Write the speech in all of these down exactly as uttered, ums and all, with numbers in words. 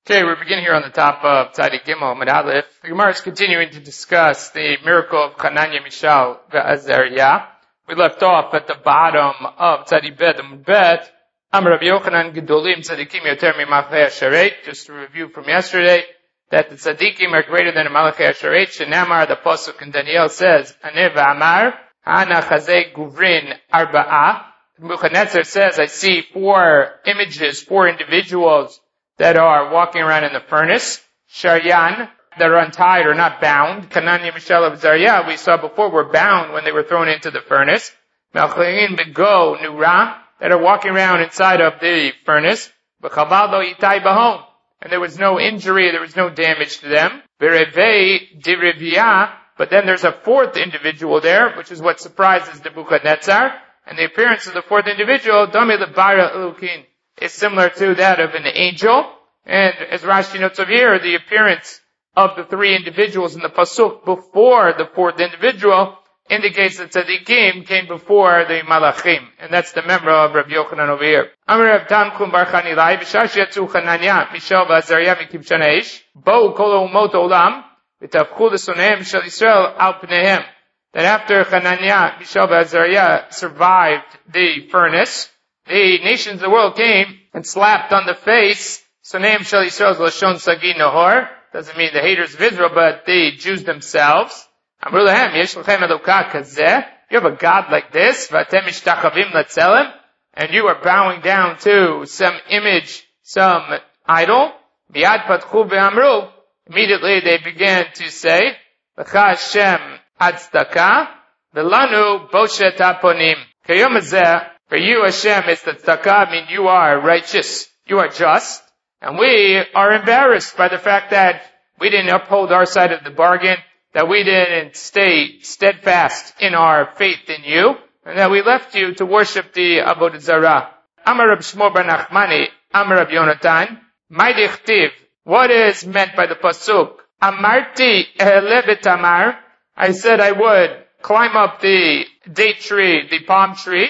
Okay, we're beginning here on the top of Tzadik Gimel Amud Aleph. The Gemara is continuing to discuss the miracle of Hananiah, Mishael, Azariah. We left off at the bottom of Tzadik Bet Amud Bet. Amar Rabbi Yochanan Gedolim Tzadikim Yoter Mimachei Hasharet. Just to review from yesterday, that the Tzadikim are greater than the Malachei Hasharet. Shenamar, the Pasuk in Daniel says, Aneh v'amar, Hana Chazei Guvrin Arba'ah. Nebuchadnezzar says, I see four images, four individuals that are walking around in the furnace. Sharyan, that are untied or not bound. Hananiah, Mishael, Azariah, we saw before, were bound when they were thrown into the furnace. Melchain, Bego, Nura, that are walking around inside of the furnace. B'chabaldo itai bahom, and there was no injury, there was no damage to them. Berevei diriviyah, but then there's a fourth individual there, which is what surprises Nebuchadnezzar. And the appearance of the fourth individual, Dami lebara elukin, is similar to that of an angel. And as Rashi notes over here, the appearance of the three individuals in the pasuk before the fourth individual indicates that tzaddikim came before the malachim. And that's the member of Rabbi Yochanan over here. Amar Rav Tanchum bar Chanilai, v'shash yatzu Hananiah, Mishael v'Azariah mikibshan ha'esh, bo'u kol umot olam, v'tavchu l'soneim shel Yisrael al pneihem. That after Hananiah, Mishael v'Azariah survived the furnace, the nations of the world came and slapped on the face. Soneim shel Yisrael lashon sagi nahor. Doesn't mean the haters of Israel, but the Jews themselves. Amru lahem, yesh lachem elokah kazeh. You have a God like this, v'atem mishtachavim latzelem, and you are bowing down to some image, some idol. Biad patchu ve'amru. Immediately they began to say, L'cha Hashem Tzedakah, v'lanu boshet haponim. Kayom hazeh, for you, Hashem, is the tzedakah, I mean you are righteous, you are just, and we are embarrassed by the fact that we didn't uphold our side of the bargain, that we didn't stay steadfast in our faith in you, and that we left you to worship the Avodah Zarah. Amar Rab Shmuel bar Nachmani, Amar Rab Yonatan, Mai dichtiv, what is meant by the pasuk? Amarti ehle betamar, I said I would climb up the date tree, the palm tree,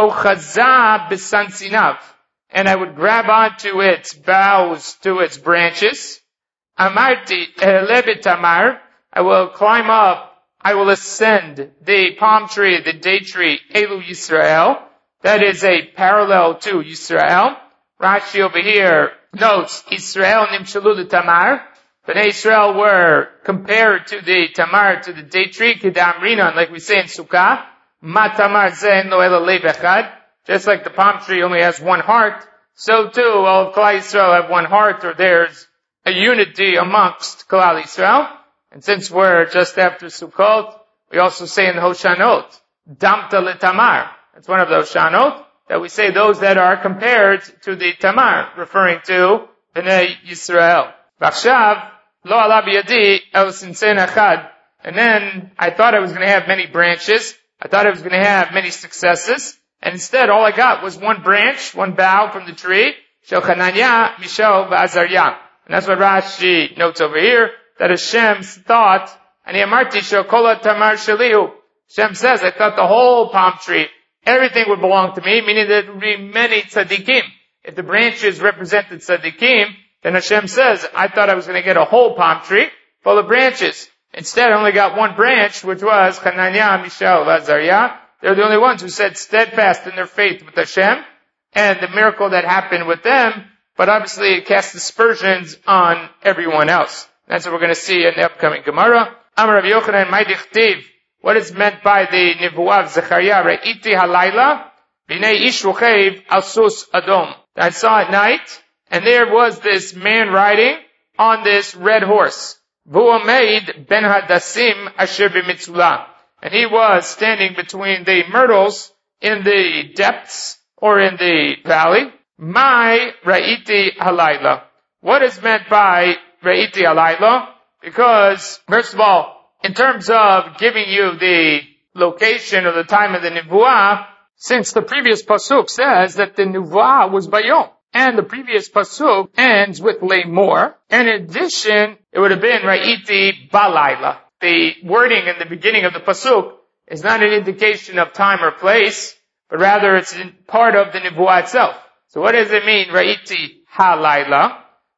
Ochaza b'sansinav, and I would grab onto its boughs, to its branches. Amarti ehle tamar, I will climb up, I will ascend the palm tree, the date tree, Elu Yisrael. That is a parallel to Yisrael. Rashi over here notes, Yisrael nimshalu tamar. Bnei Israel were compared to the tamar, to the date tree, kedam rinan, like we say in Sukkah. Matamar zen lo ela lev echad. Just like the palm tree only has one heart, so too all of Klal Yisrael have one heart, or there's a unity amongst Klal Yisrael. And since we're just after Sukkot, we also say in the Hoshanot, Damta letamar. It's one of the Hoshanot that we say those that are compared to the tamar, referring to Bnei Yisrael. V'achshav lo ala biyadi el sinsen echad. And then I thought I was going to have many branches. I thought I was going to have many successes, and instead all I got was one branch, one bough from the tree, Shel Hananiah, Mishael, v'Azariah. And that's what Rashi notes over here, that Hashem's thought, Ani amarti shel kol tamar shelihu. Hashem says, I thought the whole palm tree, everything would belong to me, meaning there would be many tzaddikim. If the branches represented tzaddikim, then Hashem says, I thought I was going to get a whole palm tree full of branches. Instead, I only got one branch, which was Hananiah, Mishael, Azariah. They're the only ones who said steadfast in their faith with Hashem, and the miracle that happened with them, but obviously it cast aspersions on everyone else. That's what we're going to see in the upcoming Gemara. Amar Rabbi Yochanan, Mai dichtiv, what is meant by the Nevuah of Zechariah, Re'iti halayla, b'nei ish rochev al sus adom. I saw at night, and there was this man riding on this red horse. V'u'ameid ben hadasim asher b'mitzula. And he was standing between the myrtles in the depths or in the valley. Mai ra'iti halayla. What is meant by ra'iti halayla? Because, first of all, in terms of giving you the location or the time of the Nevuah, since the previous pasuk says that the Nevuah was bayom, and the previous pasuk ends with Lamor, and in addition, it would have been Ra'iti Balayla. The wording in the beginning of the pasuk is not an indication of time or place, but rather it's part of the Nevuah itself. So what does it mean, Ra'iti Halayla?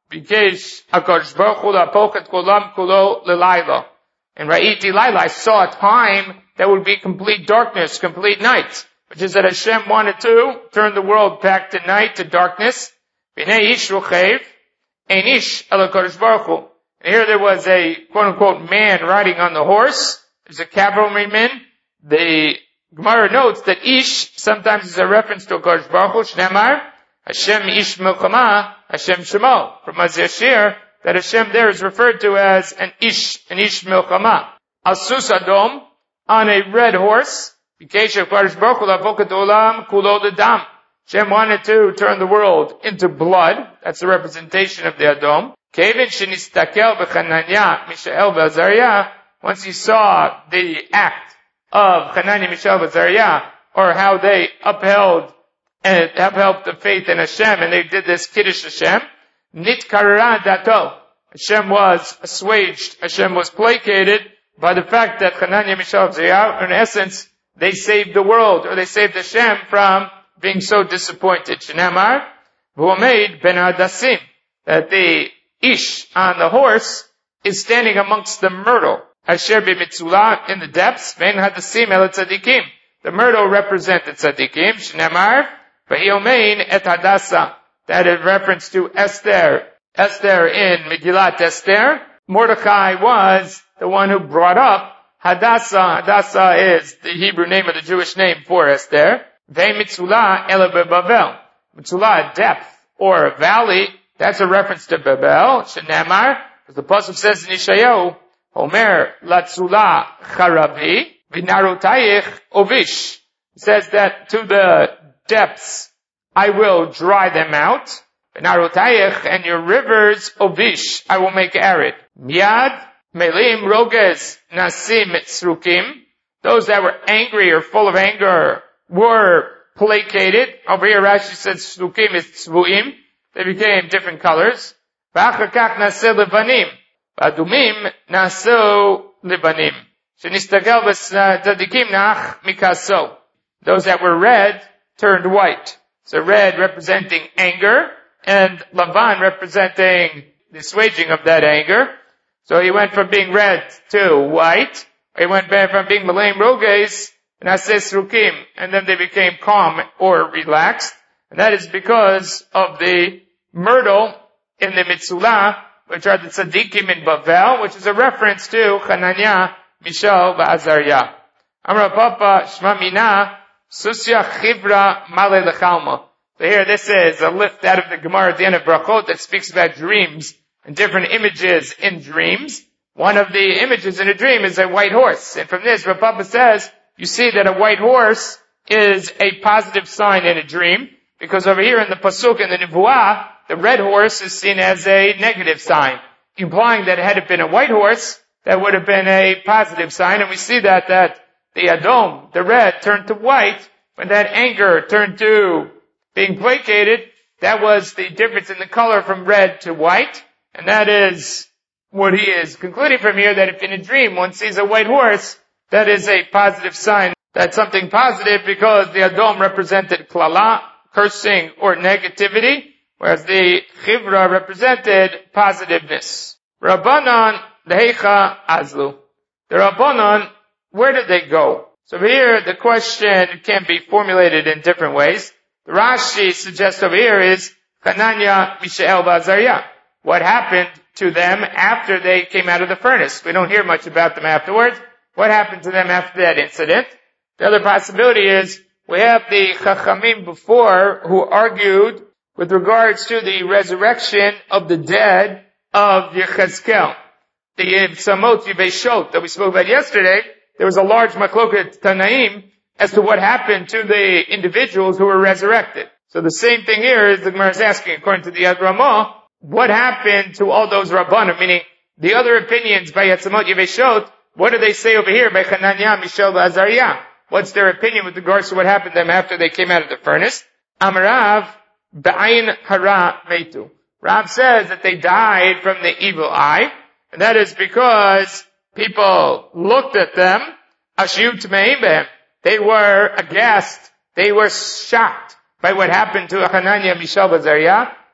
Bikesh HaKadosh Baruch Hu la'apok et kolam kulo lelayla. And Ra'iti Laila, I saw a time that would be complete darkness, complete night, which is that Hashem wanted to turn the world back to night, to darkness. B'nei ish ruchev, ein ish el HaKadosh Baruch Hu. And here there was a quote-unquote man riding on the horse. There's a cavalryman. The Gemara notes that ish sometimes is a reference to HaKadosh Baruch Hu, Shnemar, Hashem ish milchama, Hashem shemo. From Azir that Hashem there is referred to as an ish, an ish milchama. Asus adom, on a red horse. Hashem wanted to turn the world into blood. That's the representation of the Adom. Once he saw the act of Hananiah, Mishael, and Azariah, or how they upheld and upheld the faith in Hashem, and they did this Kiddush Hashem, Nitkara dato. Hashem was assuaged, Hashem was placated by the fact that Hananiah, Mishael, and Azariah, in essence, they saved the world, or they saved Hashem from being so disappointed. Shenamar, V'omeid ben Hadassim, that the Ish on the horse is standing amongst the myrtle. Asher b'mitzula, in the depths, ben Hadassim el tzadikim. The myrtle represented tzadikim. Shenamar, V'hiomein et Hadassa, that is reference to Esther. Esther in Megillat Esther. Mordechai was the one who brought up Hadassah. Hadassah is the Hebrew name of the Jewish name for Esther. Ve mitzula ele beBavel. Mitzula, depth or valley, that's a reference to Babel. Shenamar, as the pasuk says in Yeshayahu, Omer latzula charavi v'narotayich ovish. It says that to the depths I will dry them out. V'narotayich, and your rivers ovish I will make arid. Miad Melim roges nasim srukim. Those that were angry or full of anger were placated. Over here Rashi says srukim is tzvuim. They became different colors. V'achakach naseh levanim. V'adumim naseh levanim. Shenistakel v'tzadikim nach mikaso. Those that were red turned white. So red representing anger, and Lavan representing the assuaging of that anger. So he went from being red to white. He went from being Malaim Roges, Nases Rukim, and then they became calm or relaxed. And that is because of the myrtle in the Mitzula, which are the Tzadikim in Bavel, which is a reference to Hananiah, Mishael, Azariah. Amra Papa Shma Mina, Susya Chivra Male Lechalma. So here this is a lift out of the Gemara at the end of Brachot that speaks about dreams and different images in dreams. One of the images in a dream is a white horse. And from this, Rav Papa says, you see that a white horse is a positive sign in a dream, because over here in the Pasuk in the Nevuah, the red horse is seen as a negative sign, implying that had it been a white horse, that would have been a positive sign. And we see that, that the Adom, the red, turned to white, when that anger turned to being placated. That was the difference in the color from red to white. And that is what he is concluding from here, that if in a dream one sees a white horse, that is a positive sign. That's something positive, because the Adom represented klala, cursing or negativity, whereas the Chivra represented positiveness. Rabbanan lehecha azlu. The Rabbanan, where did they go? So here the question can be formulated in different ways. The Rashi suggests over here is Hananiah, Mishael, Azariah. What happened to them after they came out of the furnace? We don't hear much about them afterwards. What happened to them after that incident? The other possibility is we have the Chachamim before who argued with regards to the resurrection of the dead of Yechezkel. The Samot Yiveshot that we spoke about yesterday, there was a large machloket Tanaim as to what happened to the individuals who were resurrected. So the same thing here is the Gemara is asking, according to the Yad Ramah, what happened to all those Rabbanim? Meaning, the other opinions by Yatzamot Yeveshot, what do they say over here by Hananiah, Mishael, Azariah? What's their opinion with regards to what happened to them after they came out of the furnace? Amarav, Ba'ayin Hara Meitu. Rav says that they died from the evil eye, and that is because people looked at them, Ashiu Tmeim Behem. They were aghast, they were shocked by what happened to Hananiah, Mishael, Azariah.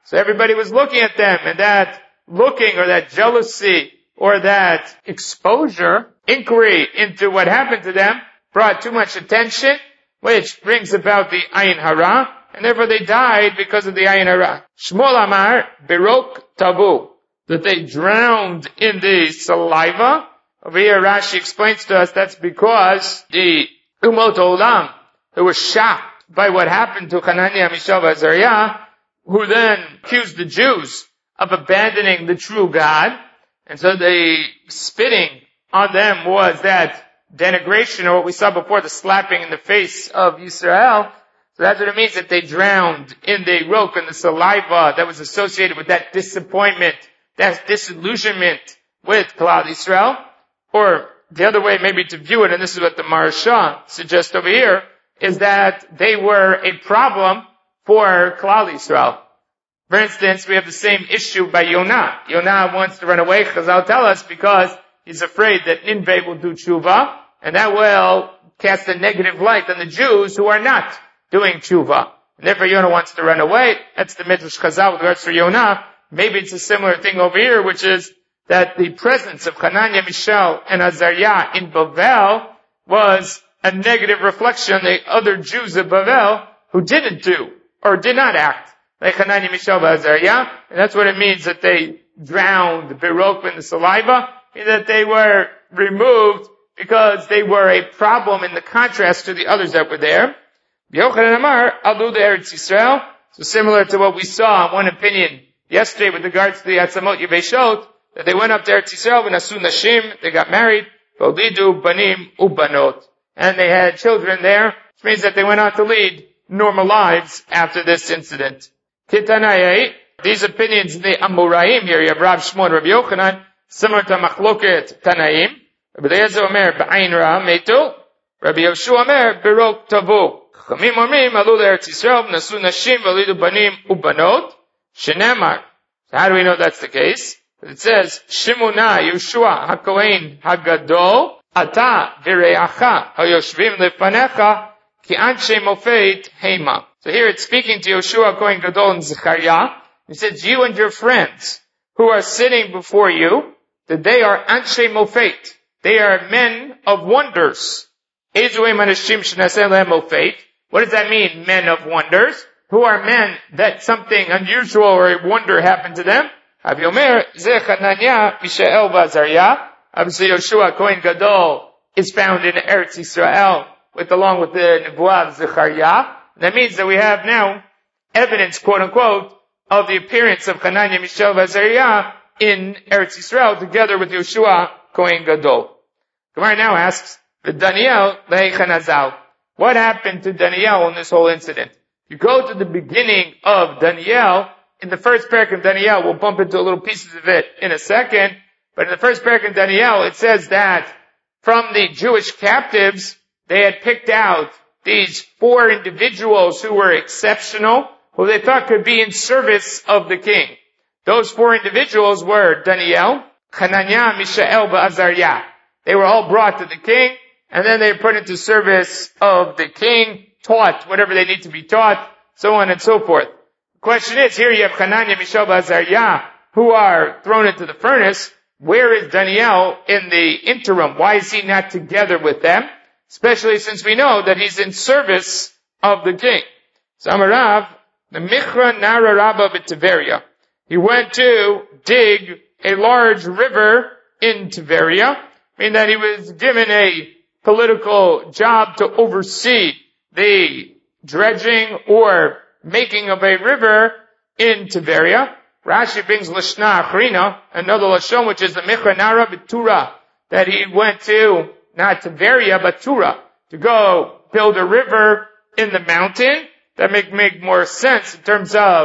So everybody was looking at them, and that looking or that jealousy or that exposure, inquiry into what happened to them brought too much attention, which brings about the ayin hara, and therefore they died because of the ayin hara. Shmuel Amar, Berok Tavu, that they drowned in the saliva. Over here Rashi explains to us that's because the Umot Olam, who were shocked by what happened to Hananiah, Mishael, and Azariah, who then accused the Jews of abandoning the true God, and so the spitting on them was that denigration, or what we saw before, the slapping in the face of Yisrael. So that's what it means that they drowned in the rok and the saliva that was associated with that disappointment, that disillusionment with Klal Yisrael. Or the other way maybe to view it, and this is what the Maharsha suggests over here, is that they were a problem for Klal Yisrael. For instance, we have the same issue by Yonah. Yonah wants to run away, Chazal tell us, because he's afraid that Nineveh will do tshuva, and that will cast a negative light on the Jews who are not doing tshuva. And therefore Yonah wants to run away. That's the Midrash Chazal with regards to Yonah. Maybe it's a similar thing over here, which is that the presence of Hananiah, Mishael, and Azariah in Bavel was a negative reflection on the other Jews of Bavel who didn't do, or did not act like Hananiah, Mishael, and Azariah. And that's what it means that they drowned the berok in the saliva, and that they were removed because they were a problem in the contrast to the others that were there. Yochanan Amar, Alu Eretz Yisrael. So similar to what we saw in one opinion yesterday with regards to the Atzamot Yeveshot, that they went up to Eretz Yisrael, v'nasu nashim, they got married, v'olidu banim ubanot, and they had children there, which means that they went on to lead normal lives after this incident. Kitanayei, these opinions in the Amoraim here, you have Rav Shmuel and Rabbi Yochanan, similar to Machloket Tanaim. Rabbi Eliezer Omer, B'ayin ra metu, Rabbi Yoshua Omer, Berok tavu. Chachamim omrim, alu le'eretz Yisrael, v'nasu nashim, v'olidu banim ubanot, shenemar. So how do we know that's the case? It says, Shimuna Yeshua HaKohen HaGadol, Ata V'reacha HaYoshvim Lefanecha, Ki Anshe Mofet Hema. So here it's speaking to Yeshua HaKohen Gadol and Zechariah. He says, you and your friends who are sitting before you, that they are Anshe Mofet. They are men of wonders. Ezue Manashim Shnaseh Lehem Mofet. What does that mean, men of wonders? Who are men that something unusual or a wonder happened to them? Rabbi Omer, Ze Hananiah, Mishael, Azariah. Obviously, Yeshua Kohen Gadol is found in Eretz Yisrael, with along with the Nebuah of Zechariah. That means that we have now evidence, quote unquote, of the appearance of Hananiah, Mishael, Azariah in Eretz Yisrael, together with Yeshua Kohen Gadol. Gemara now asks, the Daniel Leichanazal. What happened to Daniel in this whole incident? You go to the beginning of Daniel. In the first parak of Daniel, we'll bump into little pieces of it in a second, but in the first parak of Daniel, it says that from the Jewish captives, they had picked out these four individuals who were exceptional, who they thought could be in service of the king. Those four individuals were Daniel, Hananiah, Mishael, and Azariah. They were all brought to the king, and then they were put into service of the king, taught whatever they need to be taught, so on and so forth. Question is, here you have Hananiah, Mishael, and Azariah, who are thrown into the furnace. Where is Daniel in the interim? Why is he not together with them? Especially since we know that he's in service of the king. So Amarav, the Michra Nara Rabba B'Tiveria. He went to dig a large river in Tiberia, meaning that he was given a political job to oversee the dredging or making of a river in Tiberia. Rashi brings Lashna Achrina, another Lashon, which is the Michra Nara B'Tura, that he went to, not Tiberia, but Tura, to go build a river in the mountain. That make, make more sense in terms of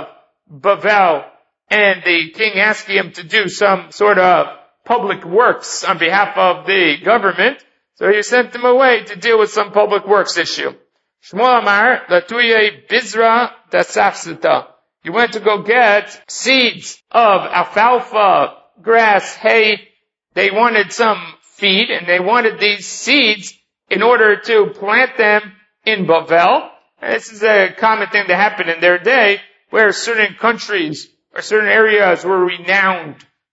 Bavel and the king asking him to do some sort of public works on behalf of the government. So he sent him away to deal with some public works issue. Shmuel Amar, Latuye Bizra Dasafsita. He went to go get seeds of alfalfa, grass, hay. They wanted some feed, and they wanted these seeds in order to plant them in Bavel. And this is a common thing that happened in their day, where certain countries or certain areas were renowned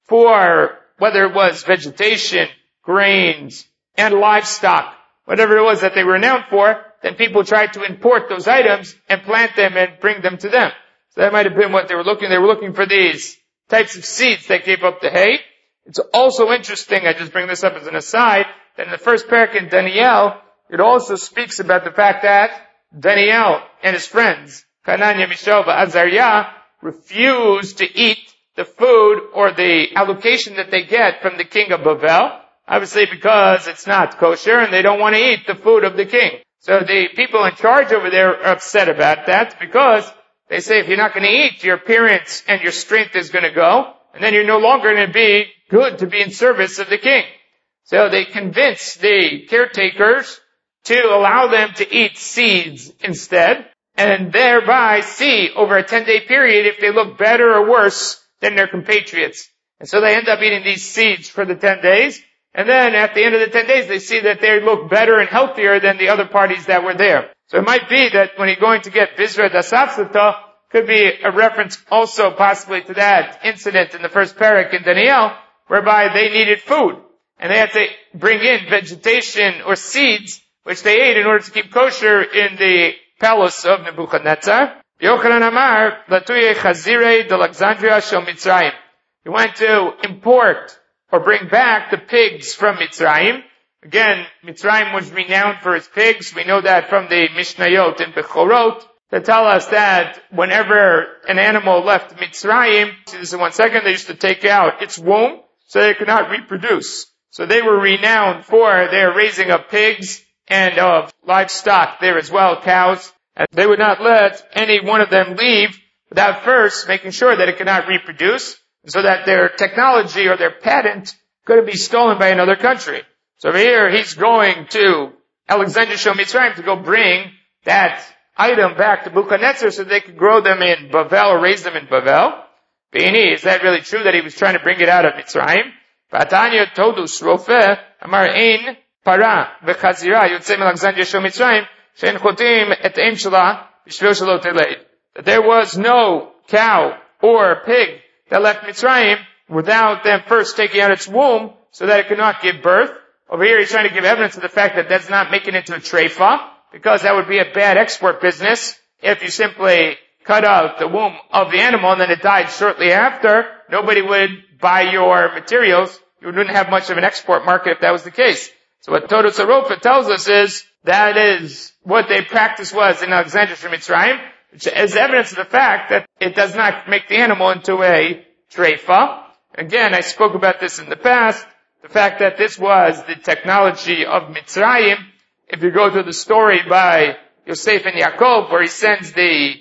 for whether it was vegetation, grains, and livestock, whatever it was that they were renowned for, then people tried to import those items and plant them and bring them to them. So that might have been what they were looking. They were looking for these types of seeds that gave up the hay. It's also interesting, I just bring this up as an aside, that in the first parak in Daniel, it also speaks about the fact that Daniel and his friends, Hananiah, Mishael, and Azariah, refused to eat the food or the allocation that they get from the king of Bavel, obviously because it's not kosher and they don't want to eat the food of the king. So the people in charge over there are upset about that because they say if you're not going to eat, your appearance and your strength is going to go, and then you're no longer going to be good to be in service of the king. So they convince the caretakers to allow them to eat seeds instead, and thereby see over a ten-day period if they look better or worse than their compatriots. And so they end up eating these seeds for the ten days, and then at the end of the ten days they see that they look better and healthier than the other parties that were there. So it might be that when you're going to get Bizra Dasafsata, could be a reference also possibly to that incident in the first parak in Daniel, whereby they needed food, and they had to bring in vegetation or seeds, which they ate in order to keep kosher in the palace of Nebuchadnezzar. Yochanan Amar, Latuye Chazire de Alexandria Shel Mitzrayim. He went to import or bring back the pigs from Mitzrayim. Again, Mitzrayim was renowned for its pigs. We know that from the Mishnayot and Bechorot that tell us that whenever an animal left Mitzrayim, see this in one second, they used to take out its womb so they could not reproduce. So they were renowned for their raising of pigs and of livestock there as well, cows. And they would not let any one of them leave without first making sure that it could not reproduce, so that their technology or their patent couldn't be stolen by another country. So over here, he's going to Alexandria Shel Mitzrayim to go bring that item back to Nebuchadnezzar so they could grow them in Bavel or raise them in Bavel. Beini, is that really true that he was trying to bring it out of Mitzrayim? Vatanya todus rofe amar ein para v'chazira yotzei Alexandria Shel Mitzrayim she'en chotim et eim shela b'shvil shelo teleid. That there was no cow or pig that left Mitzrayim without them first taking out its womb so that it could not give birth. Over here he's trying to give evidence of the fact that that's not making it into a treifa, because that would be a bad export business if you simply cut out the womb of the animal and then it died shortly after. Nobody would buy your materials. You wouldn't have much of an export market if that was the case. So what Todos Arofa tells us is that is what their practice was in Alexandria Shel Mitzrayim, which is evidence of the fact that it does not make the animal into a treifa. Again, I spoke about this in the past, the fact that this was the technology of Mitzrayim. If you go to the story by Yosef and Yaakov, where he sends the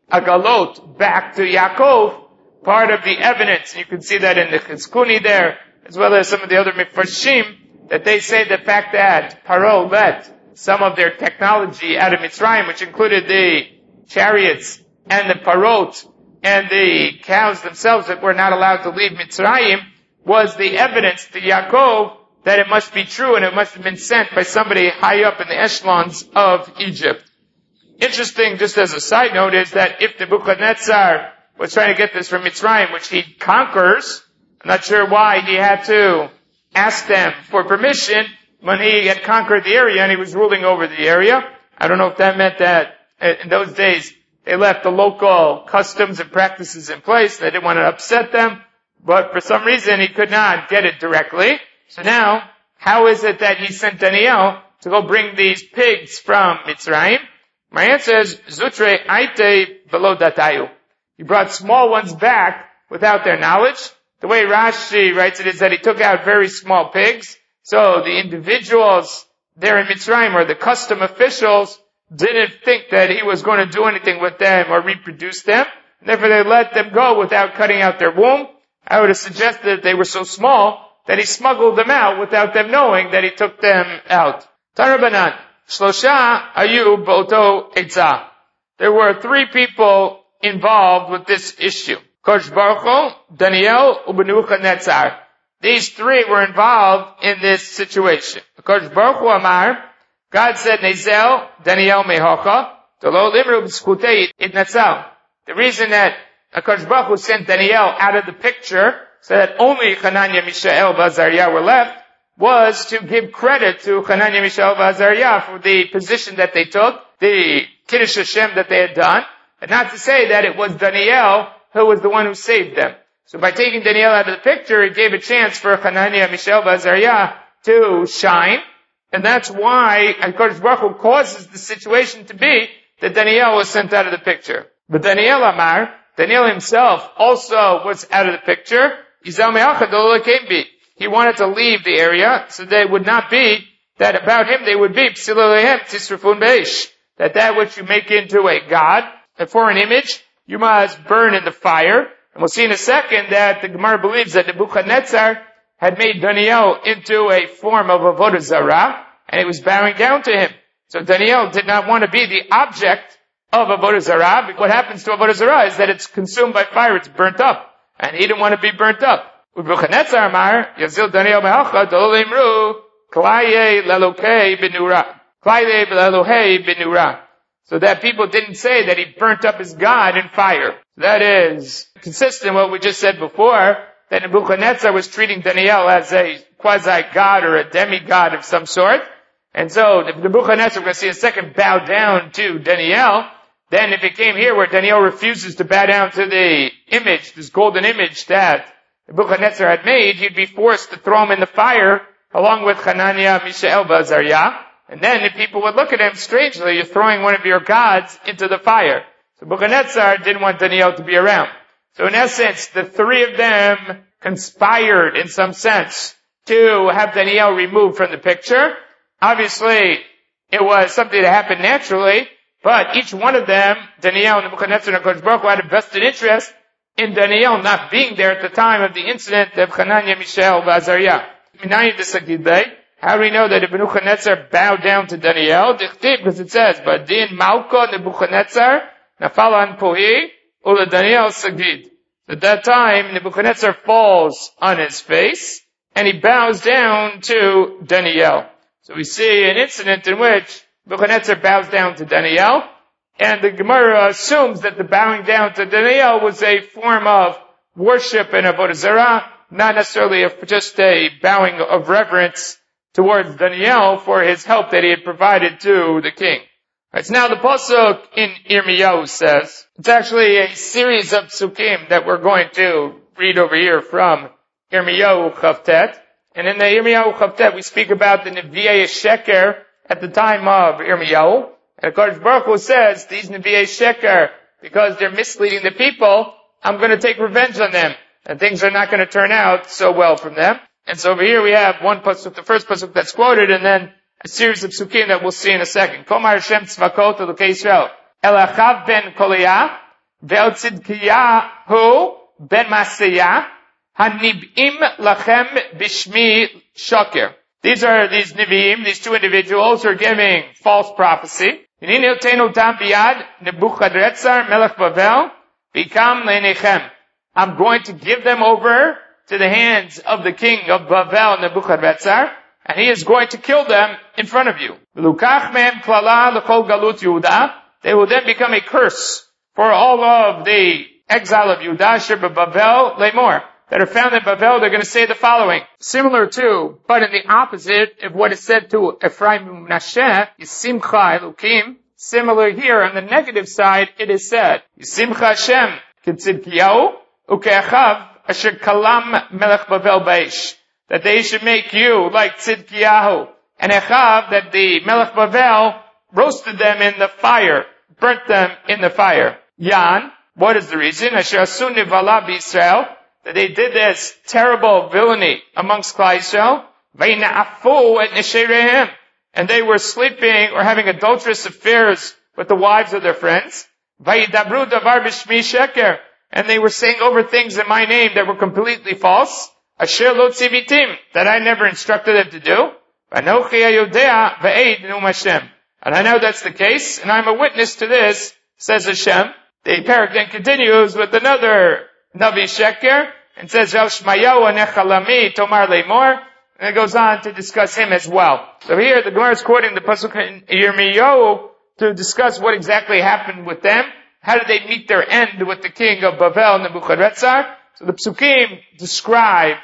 agalot back to Yaakov, part of the evidence, and you can see that in the Chizkuni there, as well as some of the other Mefarshim, that they say the fact that Paro let some of their technology out of Mitzrayim, which included the chariots and the parot and the cows themselves that were not allowed to leave Mitzrayim, was the evidence to Yaakov that it must be true and it must have been sent by somebody high up in the echelons of Egypt. Interesting, just as a side note, is that if Nebuchadnezzar was trying to get this from Mitzrayim, which he conquers, I'm not sure why he had to ask them for permission when he had conquered the area and he was ruling over the area. I don't know if that meant that in those days they left the local customs and practices in place. They didn't want to upset them, but for some reason he could not get it directly. So now, how is it that he sent Daniel to go bring these pigs from Mitzrayim? My answer is, Zutre aite velo datayu. He brought small ones back without their knowledge. The way Rashi writes it is that he took out very small pigs. So the individuals there in Mitzrayim, or the custom officials, didn't think that he was going to do anything with them or reproduce them. Therefore they let them go without cutting out their womb. I would have suggested that they were so small that he smuggled them out without them knowing that he took them out. Tarabanan, Shlosha ayu boto etza. There were three people involved with this issue. Kosh Baruch Hu, Daniel, Nebuchadnezzar. These three were involved in this situation. Kosh Baruch Hu Amar, God said, Nezel, Daniel mehocha, Tolo limru b'skutei itnatzal. The reason that HaKadosh Baruch Hu sent Daniel out of the picture, so that only Hananiah, Mishael, and Azariah were left, was to give credit to Hananiah, Mishael, and Azariah for the position that they took, the Kiddush Hashem that they had done, and not to say that it was Daniel who was the one who saved them. So by taking Daniel out of the picture, it gave a chance for Hananiah, Mishael, and Azariah to shine, and that's why HaKadosh Baruch Hu causes the situation to be that Daniel was sent out of the picture. But Daniel Amar, Daniel himself also was out of the picture. He wanted to leave the area, so they would not be, that about him they would be, that that which you make into a god, a foreign image, you must burn in the fire. And we'll see in a second that the Gemara believes that Nebuchadnezzar had made Daniel into a form of Avodah Zarah, and it was bowing down to him. So Daniel did not want to be the object of Avodah Zarah. What happens to Avodah Zarah is that it's consumed by fire, it's burnt up. And he didn't want to be burnt up. Nebuchadnezzar Amar, Yazil Daniel Me'alcha, Dolo Imru, Klaye Leloke Benura. Klaye Lelohe Benura. So that people didn't say that he burnt up his God in fire. That is consistent with what we just said before, that Nebuchadnezzar was treating Daniel as a quasi-god or a demigod of some sort. And so, if Nebuchadnezzar, we're going to see in a second, bow down to Daniel, then if it came here where Daniel refuses to bow down to the image, this golden image that Nebuchadnezzar had made, he'd be forced to throw him in the fire, along with Hananiah, Mishael, and Azariah. And then if people would look at him strangely, you're throwing one of your gods into the fire. So Nebuchadnezzar didn't want Daniel to be around. So in essence, the three of them conspired in some sense to have Daniel removed from the picture. Obviously, it was something that happened naturally, but each one of them, Daniel, Nebuchadnezzar, and HaKadosh Baruch Hu, had a vested interest in Daniel not being there at the time of the incident of Hananiah, Mishael, and Azariah. How do we know that Nebuchadnezzar bowed down to Daniel? Because it says, Badin Malko Nebuchadnezzar Nafalan Pohi Ula Daniel Sagid. At that time, Nebuchadnezzar falls on his face, and he bows down to Daniel. So we see an incident in which Nebuchadnezzar bows down to Daniel, and the Gemara assumes that the bowing down to Daniel was a form of worship and Avodah Zarah, not necessarily a, just a bowing of reverence towards Daniel for his help that he had provided to the king. Right, so now the pasuk in Yirmiyahu says, it's actually a series of psukim that we're going to read over here from Yirmiyahu Chavtet. And in the Yirmiyahu Chavtet, we speak about the Nevi'ei Sheker at the time of Yirmiyahu. And HaKadosh Baruch Hu says, these Nevi'ei Sheker, because they're misleading the people, I'm going to take revenge on them. And things are not going to turn out so well from them. And so over here we have one pasuk, the first pasuk that's quoted, and then a series of psukim that we'll see in a second. Komar Hashem Tzvakot Elokei Yisrael, El Achav ben Koliyah, Ve'el Tzidkiyahu ben Maseyah, Hanib'im lachem bishmi shaker. These are these Nevi'im, these two individuals who are giving false prophecy. Nebuchadnezzar melech Bavel, Bikam leinechem. I'm going to give them over to the hands of the king of Bavel, Nebuchadnezzar, and he is going to kill them in front of you. They will then become a curse for all of the exile of Yehudah, Sheba Bavel, Lemor, that are found in Bavel. They're going to say the following, similar to, but in the opposite of what is said to Ephraim and Manasseh, Yisimcha Elokim. Similar here, on the negative side, it is said, Yisimcha Hashem, Kitzidkiyahu, Ukeachav, Asher Kalam Melech Bavel Baish, that they should make you like Tzidkiyahu, and Echav, that the Melech Bavel roasted them in the fire, burnt them in the fire. Yan, what is the reason? Asher Asun Nivala B'Yisrael, that they did this terrible villainy amongst Klal Yisrael, V'ina'afu et Nesherehem, and they were sleeping or having adulterous affairs with the wives of their friends, V'yidabru davar b'shmi sheker, and they were saying over things in my name that were completely false, Asher lo tzivitim, that I never instructed them to do, V'anochi hayodea v'eid num Hashem. And I know that's the case, and I'm a witness to this, says Hashem. The parak then continues with another Navi Sheker, and says, Vel Shmayahu anechalami tomar lemor, and it goes on to discuss him as well. So here the Gemara is quoting the pasuk in Yirmiyahu to discuss what exactly happened with them. How did they meet their end with the king of Bavel, Nebuchadnezzar? So the Psukim describe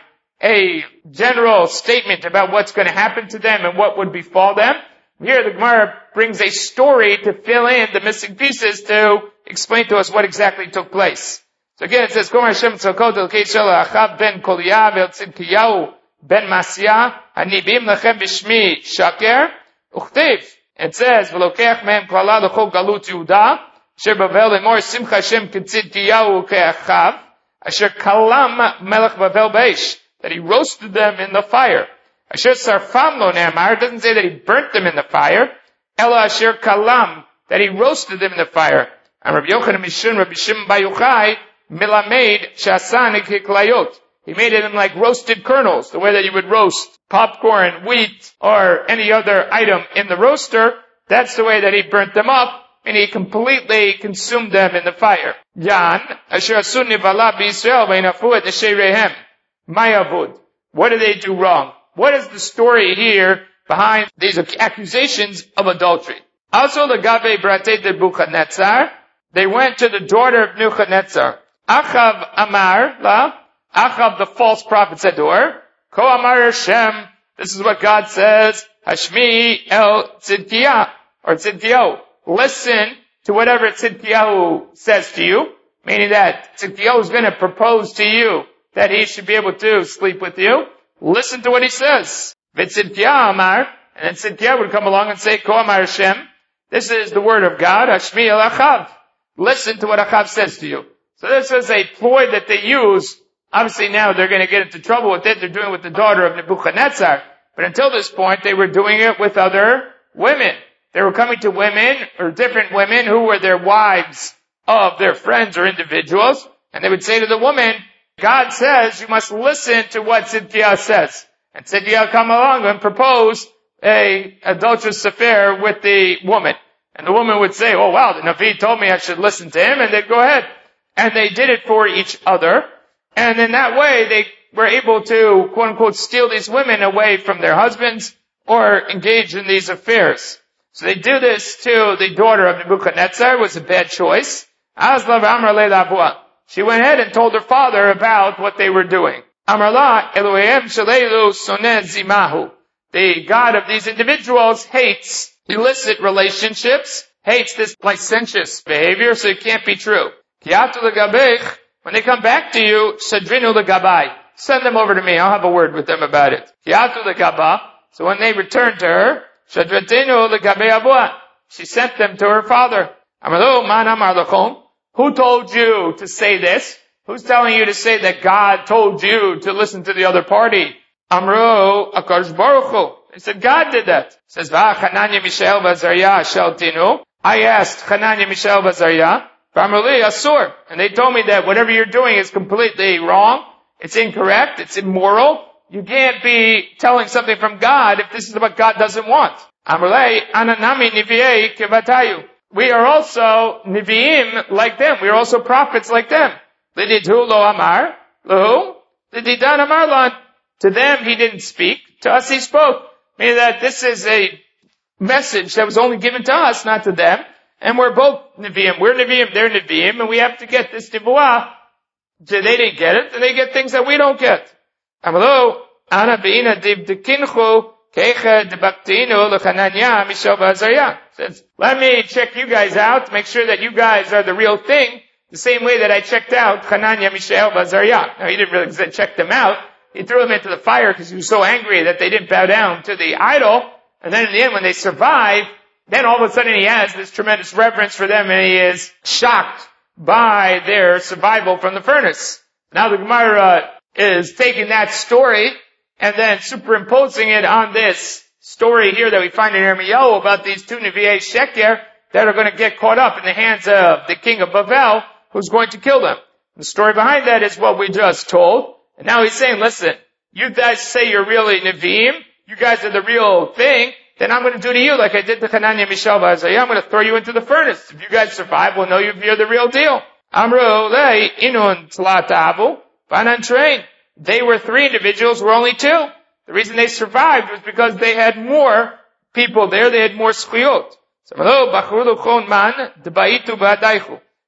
a general statement about what's going to happen to them and what would befall them. Here the Gemara brings a story to fill in the missing pieces to explain to us what exactly took place. So again it says, Komer Hashem tzalkot el keishel Achav ben Koliah vel Tzidkiyahu ben Masya hanibim lechem b'shmi shaker uchtiv. It says, V'lokech mehem klala l'chol galut Yehuda asher Bavel lemor simcha Hashem k'Tzidkiyahu ke'achav asher kalam melech Bavel beish, that he roasted them in the fire. Asher sarfam lo ne'amar, it doesn't say that he burnt them in the fire. Ela asher kalam, that he roasted them in the fire. And Rabbi Yochanan Mishun, Rabbi Shimon Bar Yochai, milamed shasan kiklayot. He made them like roasted kernels, the way that you would roast popcorn, wheat, or any other item in the roaster. That's the way that he burnt them up, and he completely consumed them in the fire. Yan, asher asun nivala b'Yisrael v'inafu et esherehem. Mayavud. What did they do wrong? What is the story here behind these accusations of adultery? Also, the Gabe Brate de Nebuchadnezzar, they went to the daughter of Nebuchadnezzar. Achav Amar La, Achav the false prophet said to her, Ko Amar Hashem, this is what God says, Hashmi El Tzidkiyahu, or Tzidkiyahu. Listen to whatever Tzidkiyahu says to you, meaning that Tzidkiyahu is going to propose to you that he should be able to sleep with you. Listen to what he says. V'Tzidkiyahu Amar, and then Tzidkiyahu would come along and say, Ko Amar Hashem, this is the word of God, Hashmi El Achav. Listen to what Achav says to you. So this is a ploy that they use. Obviously now they're going to get into trouble with it. They're doing it with the daughter of Nebuchadnezzar. But until this point, they were doing it with other women. They were coming to women, or different women, who were their wives of their friends or individuals. And they would say to the woman, God says you must listen to what Tzidkiyahu says. And Tzidkiyahu come along and propose a adulterous affair with the woman. And the woman would say, oh wow, the Navi told me I should listen to him, and they'd go ahead. And they did it for each other. And in that way, they were able to, quote unquote, steal these women away from their husbands or engage in these affairs. So they do this to the daughter of Nebuchadnezzar. It was a bad choice. She went ahead and told her father about what they were doing. Amarla Elohim Shalelu Soneh Zimahu. The God of these individuals hates illicit relationships, hates this licentious behavior, so it can't be true. Kiatu legabech, when they come back to you, Shadrinu legabai. Send them over to me, I'll have a word with them about it. Kiatu legaba, so when they return to her, Shadratinu legabei abua. She sent them to her father. Amalu man amar lachon. Who told you to say this? Who's telling you to say that God told you to listen to the other party? Amru Akash Baruch Hu. They said God did that. It says, Va Chananya Mishael Bazariah Shaltinu. I asked Chananya Mishael Bazariah, V'amruli Asur. And they told me that whatever you're doing is completely wrong. It's incorrect. It's immoral. You can't be telling something from God if this is what God doesn't want. Amrulei Ananami Niviei Kevatayu. We are also Niviim like them. We are also prophets like them. Lididhu lo amar. Lahu. Lididan amar lan. To them he didn't speak. To us he spoke. Meaning that this is a message that was only given to us, not to them. And we're both Nevi'im. We're Nevi'im, they're Nevi'im, and we have to get this Nevuah. They didn't get it, and they get things that we don't get. Amalu, ana be'ina dibdekinchu keicha debaktinu l'chananya mishael v'azariah. Says, let me check you guys out to make sure that you guys are the real thing, the same way that I checked out Hananiah, Mishael, Azariah. Now, he didn't really check them out. He threw them into the fire because he was so angry that they didn't bow down to the idol. And then in the end, when they survive, then all of a sudden he has this tremendous reverence for them, and he is shocked by their survival from the furnace. Now the Gemara is taking that story and then superimposing it on this story here that we find in Yirmiyahu about these two Nevi'ei Sheker that are going to get caught up in the hands of the king of Bavel, who's going to kill them. The story behind that is what we just told. And now he's saying, listen, you guys say you're really Nevi'im, you guys are the real thing, then I'm going to do to you like I did to Hananiah, Mishael, V'Azariah. I'm going to throw you into the furnace. If you guys survive, we'll know you're the real deal. Amru lei inun tlatavu v'anan train. They were three individuals, we're only two. The reason they survived was because they had more people there, they had more schuyot.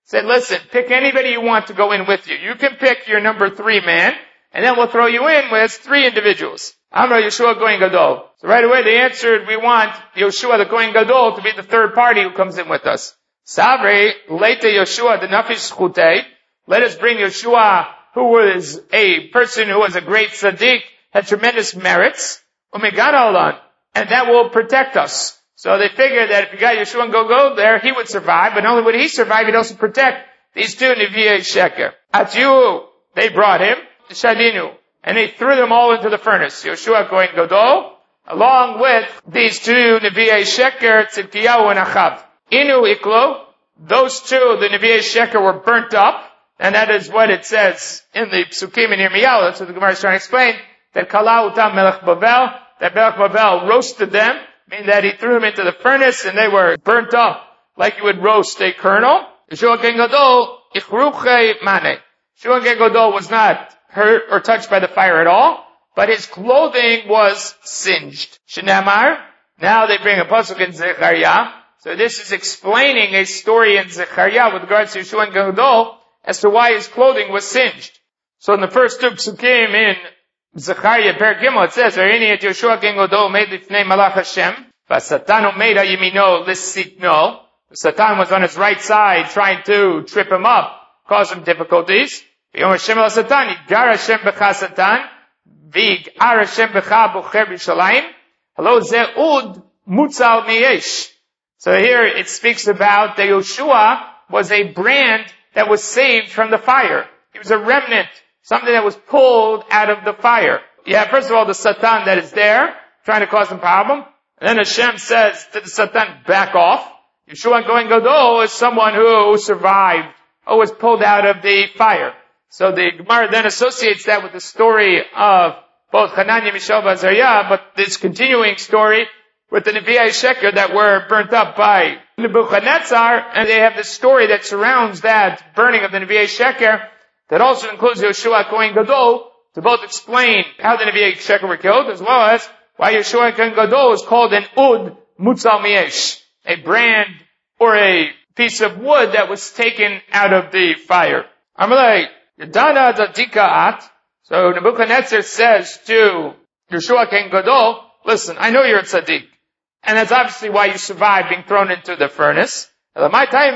said, listen, pick anybody you want to go in with you. You can pick your number three man, and then we'll throw you in with three individuals. Amra Yeshua Kohen Gadol. So right away they answered, we want Yeshua the Kohen Gadol to be the third party who comes in with us. Savre, Leite Yeshua, the Nafish Chute. Let us bring Yeshua, who was a person who was a great tzaddik, had tremendous merits. Umegana Olan. And that will protect us. So they figured that if you got Yeshua and go go there, he would survive, but not only would he survive, he'd also protect these two Nevi'ei Sheker. Atyu, they brought him, Shadinu, and they threw them all into the furnace. Yeshua Kohen Gadol, along with these two Nevi'ei Sheker, Tzidkiyahu and Achav. Inu Iklo, those two, the Nevi'ei Sheker, were burnt up, and that is what it says in the Psukim in Yirmiyahu. That's what the Gemara is trying to explain, that Kala Utam Melech Bavel, that Melech Bavel roasted them, meaning that he threw them into the furnace and they were burnt up like you would roast a kernel. Yeshua Kohen Gadol, Ichruche Mane. Yeshua Kohen Gadol was not hurt or touched by the fire at all, but his clothing was singed. Shnamar, now they bring a pasuk in Zechariah. So this is explaining a story in Zechariah with regards to Yeshua Kohen Gadol as to why his clothing was singed. So in the first two psukim in Zechariah Per Gimel, it says, Verini et Yeshua Kohen Gadol made lifnei Malach Hashem, Vasatanu made Yemino lisitno. Satan was on his right side trying to trip him up, cause him difficulties. V'yom Hashem el Satan, Yigar Hashem b'cha Satan, V'yigar Hashem b'cha bucher b'shalayim, Halo ze'ud mutzal miyesh. So here it speaks about that Yeshua was a brand that was saved from the fire. He was a remnant, something that was pulled out of the fire. Yeah, first of all, the Satan that is there, trying to cause him problem. And then Hashem says to the Satan, back off. Yeshua Kohen Gadol is someone who survived, who was pulled out of the fire. So the Gemara then associates that with the story of both Hananiah, Mishael, and Azariah, but this continuing story with the Nevi'ei Sheker that were burnt up by Nebuchadnezzar, and they have the story that surrounds that burning of the Nevi'ei Sheker that also includes Yeshua Kohen Gadol to both explain how the Nevi'ei Sheker were killed, as well as why Yeshua Kohen Gadol is called an Ud Mutzal Miesh, a brand or a piece of wood that was taken out of the fire. Amalei, Yadana Zadika At. So Nebuchadnezzar says to Yeshua Kohen Gadol, listen, I know you're a tzaddik, and that's obviously why you survived being thrown into the furnace. Tell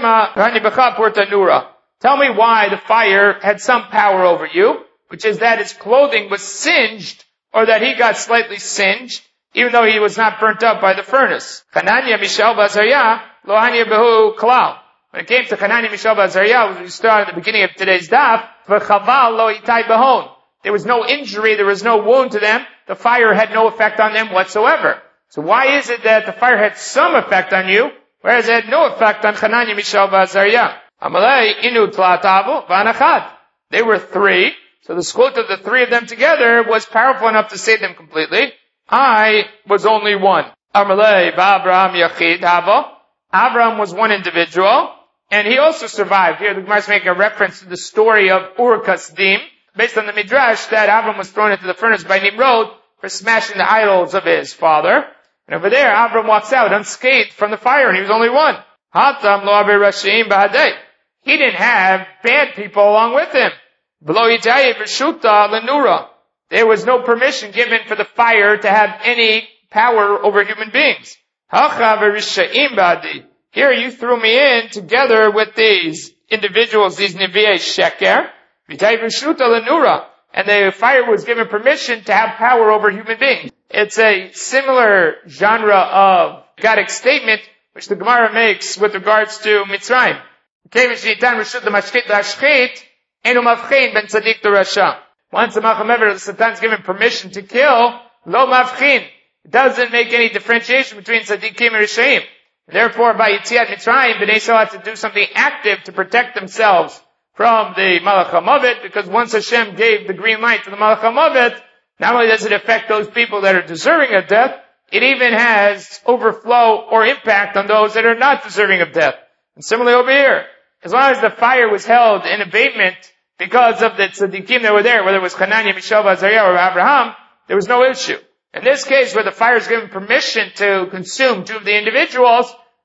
me why the fire had some power over you, which is that his clothing was singed, or that he got slightly singed, even though he was not burnt up by the furnace. Hananiah, Mishael, Azariah, lo hania behu klal. When it came to Hananiah, Mishael, Azariah, which we started at the beginning of today's daf, v'chaval lo itai behon. There was no injury, there was no wound to them. The fire had no effect on them whatsoever. So why is it that the fire had some effect on you, whereas it had no effect on Hananiah, Mishael, Azariah? Amalei inu tlatavu v'anachad. They were three, so the schut of the three of them together was powerful enough to save them completely. I was only one. Amalei v'Avraham yachid hava. Avraham was one individual, and he also survived. Here the Gemara is making a reference to the story of Ur Kasdim, based on the Midrash that Avraham was thrown into the furnace by Nimrod for smashing the idols of his father. And over there, Avraham walks out unscathed from the fire, and he was only one. Hatam lo aver rashim b'hadei. He didn't have bad people along with him. B'lo yitayeh v'shuta l'nura. There was no permission given for the fire to have any power over human beings. Hacha v'risha'im b'hadei. Here you threw me in together with these individuals, these Nevi'ei Sheker. V'yitayeh v'shuta l'nura. And the fire was given permission to have power over human beings. It's a similar genre of Gadic statement which the Gemara makes with regards to Mitzrayim. Once the Malcham the Satan is given permission to kill, lo mavchin. It doesn't make any differentiation between tzaddikim and rishaim. Therefore, by Yetziat Mitzrayim, Bnei Yisrael had to do something active to protect themselves from the Malach HaMavet, because once Hashem gave the green light to the Malach HaMavet, not only does it affect those people that are deserving of death, it even has overflow or impact on those that are not deserving of death. And similarly over here, as long as the fire was held in abatement because of the tzaddikim that were there, whether it was Hananiah, Mishael, Azariah, or Abraham, there was no issue. In this case, where the fire is given permission to consume two of the individuals,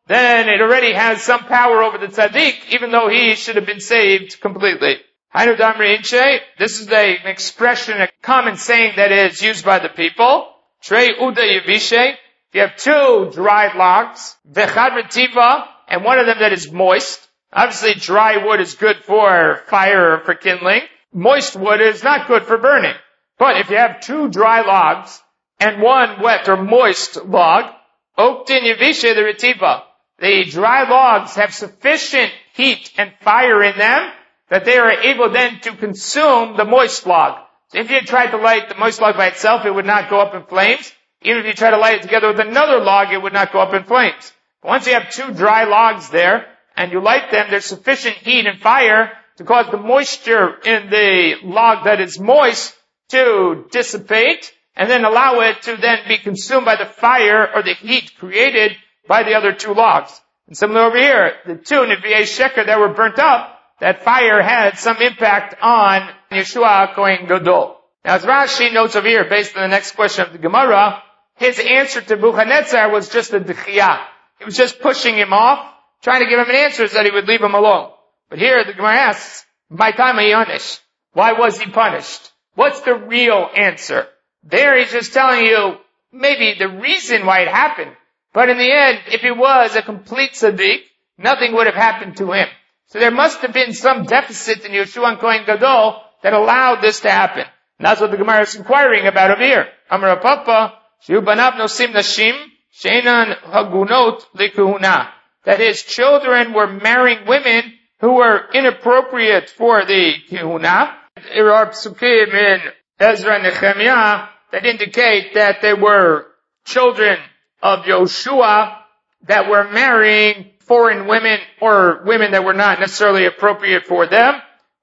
then it already has some power over the tzaddik, even though he should have been saved completely. Hainu damri inche, this is a, an expression, a common saying that is used by the people. Trei uda yavishe, you have two dried logs, vechad retiva, and one of them that is moist. Obviously, dry wood is good for fire or for kindling. Moist wood is not good for burning. But if you have two dry logs and one wet or moist log, oktin yavishe the retiva, the dry logs have sufficient heat and fire in them that they are able then to consume the moist log. So if you tried to light the moist log by itself, it would not go up in flames. Even if you try to light it together with another log, it would not go up in flames. But once you have two dry logs there, and you light them, there's sufficient heat and fire to cause the moisture in the log that is moist to dissipate, and then allow it to then be consumed by the fire or the heat created by the other two logs. And similar over here, the two Nevi'ei Sheker that were burnt up, that fire had some impact on Yeshua Kohen Gadol. Now, as Rashi notes over here, based on the next question of the Gemara, his answer to Nebuchadnezzar was just a dechiyah. He was just pushing him off, trying to give him an answer so that he would leave him alone. But here the Gemara asks, "My time Yonish, why was he punished? What's the real answer?" There he's just telling you maybe the reason why it happened. But in the end, if he was a complete tzaddik, nothing would have happened to him. So there must have been some deficit in Yeshua Kohen Gadol that allowed this to happen. And that's what the Gemara is inquiring about over here. Amar Papa, Shiu banav nosim nashim, sheinan hagunot likuhuna. That his children were marrying women who were inappropriate for the kihuna. There are psukim in Ezra and Nehemiah that indicate that they were children of Yoshua that were marrying foreign women or women that were not necessarily appropriate for them.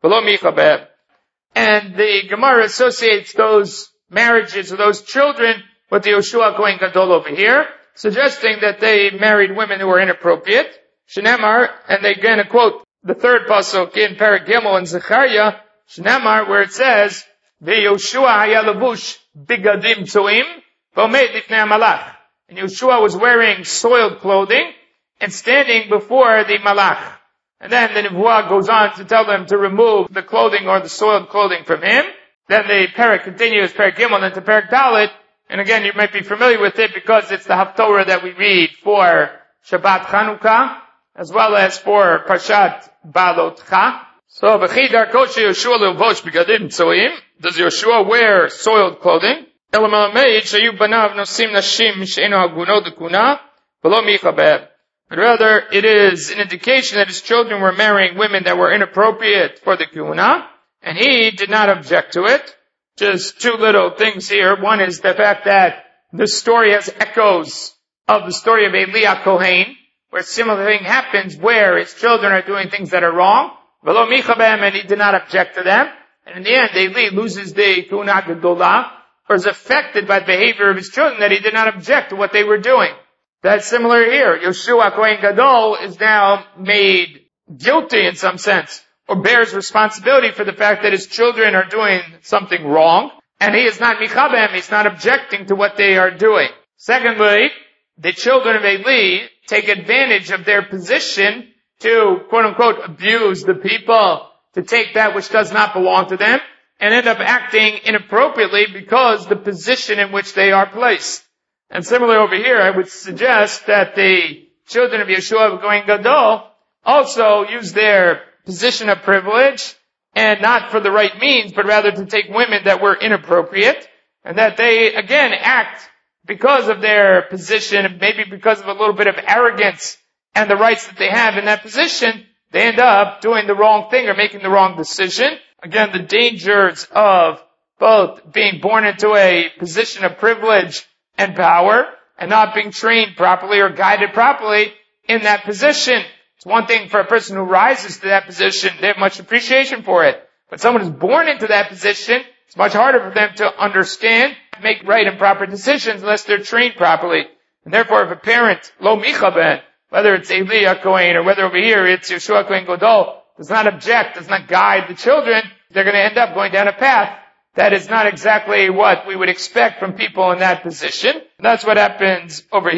And the Gemara associates those marriages or those children with the Yoshua Kohen Gadol over here, suggesting that they married women who were inappropriate. Shnemar, and they again quote the third pasuk in Perek Gimel in Zechariah, Shnemar, where it says, "Ve'Yoshua haya levush bigadim tzoim, v'omed lifnei hamalach." And Yoshua was wearing soiled clothing and standing before the malach. And then the Nebuah goes on to tell them to remove the clothing or the soiled clothing from him. Then the Perek continues, Perek Gimel, into Perek Dalet. And again, you might be familiar with it because it's the Haftorah that we read for Shabbat Chanukah, as well as for Parshat Balotcha. So, V'chi darko sheYoshua levosh bigadim tzoim. Does Yoshua wear soiled clothing? Ela melamed sheyu banav nosim nashim she'eno hagunot lekuna, v'lo michabeh. But rather, it is an indication that his children were marrying women that were inappropriate for the kuna, and he did not object to it. Just two little things here. One is the fact that this story has echoes of the story of Eli Kohen, where a similar thing happens where his children are doing things that are wrong, v'lo michabem, and he did not object to them. And in the end, Eli loses the kuna gedolah, or is affected by the behavior of his children that he did not object to what they were doing. That's similar here. Yoshua Kohen Gadol is now made guilty in some sense, or bears responsibility for the fact that his children are doing something wrong, and he is not michabem, he's not objecting to what they are doing. Secondly, the children of Eli take advantage of their position to, quote unquote, abuse the people, to take that which does not belong to them, and end up acting inappropriately because the position in which they are placed. And similarly over here, I would suggest that the children of Yeshua Kohen Gadol also use their position of privilege, and not for the right means, but rather to take women that were inappropriate, and that they, again, act because of their position, maybe because of a little bit of arrogance and the rights that they have in that position, they end up doing the wrong thing or making the wrong decision. Again, the dangers of both being born into a position of privilege and power, and not being trained properly or guided properly in that position. It's one thing for a person who rises to that position, they have much appreciation for it. But someone who's born into that position, it's much harder for them to understand, make right and proper decisions unless they're trained properly. And therefore, if a parent, lo michaben, whether it's Eli Kohen or whether over here it's Yoshua Kohen Gadol, does not object, does not guide the children, they're going to end up going down a path that is not exactly what we would expect from people in that position. And that's what happens over here.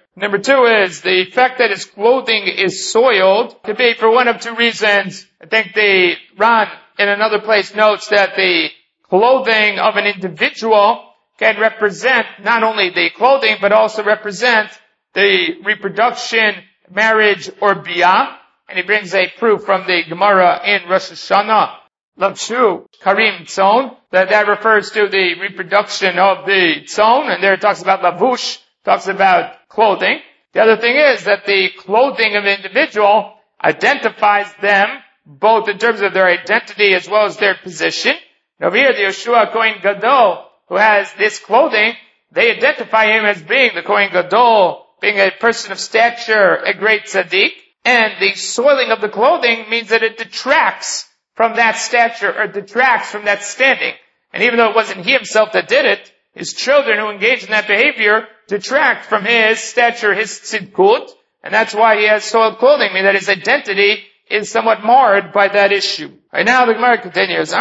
Number two is the fact that his clothing is soiled could be for one of two reasons. I think the Ran in another place notes that the clothing of an individual can represent not only the clothing, but also represent the reproduction, marriage, or biyah. And he brings a proof from the Gemara in Rosh Hashanah, Lavshu Karim Tzon, that that refers to the reproduction of the tzon, and there it talks about lavush, talks about clothing. The other thing is that the clothing of an individual identifies them both in terms of their identity as well as their position. And over here, the Yeshua Kohen Gadol, who has this clothing, they identify him as being the Kohen Gadol, being a person of stature, a great tzaddik. And the soiling of the clothing means that it detracts from that stature or detracts from that standing. And even though it wasn't he himself that did it, his children who engaged in that behavior detract from his stature, his tzidkut, and that's why he has soiled clothing, meaning that his identity is somewhat marred by that issue. Right now the Gemara continues.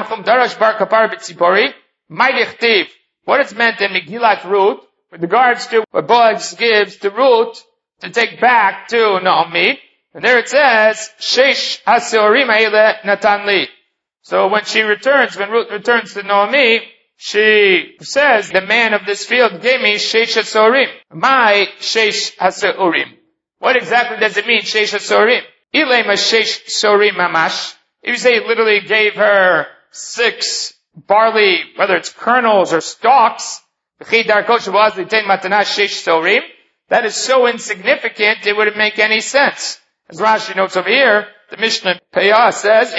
What is meant in Megillat Ruth with regards to what Boaz gives to Ruth to take back to Naomi. And there it says, Sheish haseorim ha'ile natan li. So when she returns, when Ruth returns to Naomi, she says, the man of this field gave me sheish haseorim. My sheish haseorim. What exactly does it mean, sheish haseorim? Ilema sheish sorim mamash. If you say he literally gave her six barley, whether it's kernels or stalks, that is so insignificant, it wouldn't make any sense. As Rashi notes over here, the Mishnah Peyah says,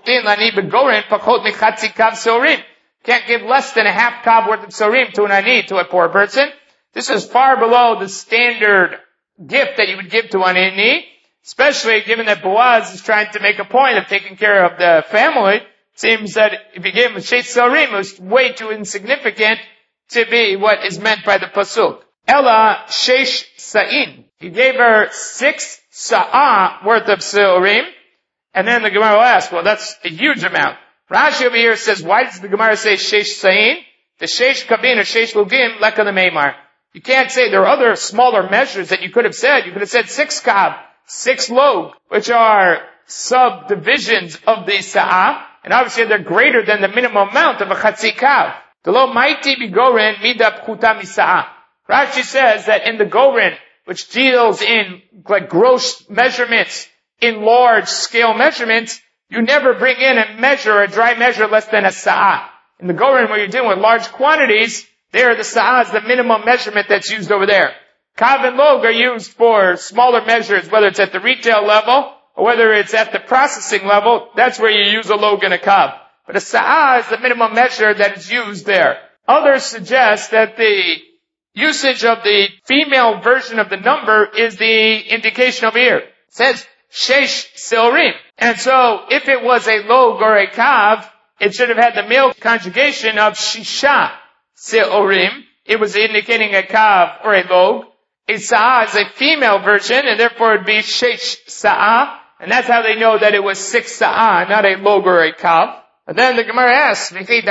can't give less than a half kav worth of sorim to an ani, to a poor person. This is far below the standard gift that you would give to an ani, especially given that Boaz is trying to make a point of taking care of the family. It seems that if you gave him a sheish sorim, it was way too insignificant to be what is meant by the pasuk. Ella sheish sa'in. He gave her six sa'ah worth of sorim. And then the Gemara will ask, well, that's a huge amount. Rashi over here says, why does the Gemara say sheish sa'in? The sheish kabin or sheish lugim leka l'meimar. You can't say there are other smaller measures that you could have said. You could have said six kav, six log, which are subdivisions of the sa'ah. And obviously they're greater than the minimum amount of a chatzi kav. The lo maiti bigoren mida pchuta misa'ah. Rashi says that in the goren, which deals in like gross measurements, in large scale measurements, you never bring in a measure, a dry measure less than a sa'ah. In the goren, where you're dealing with large quantities, there the sa'ah is the minimum measurement that's used over there. Kav and log are used for smaller measures, whether it's at the retail level or whether it's at the processing level. That's where you use a log and a kav. But a sa'ah is the minimum measure that is used there. Others suggest that the usage of the female version of the number is the indication over here. It says sheish seorim. And so if it was a log or a kav, it should have had the male conjugation of shisha seorim. It was indicating a kav or a log. A sa'ah is a female version, and therefore it would be sheish sa'ah. And that's how they know that it was six sa'ah, not a log or a kav. And then the Gemara asks,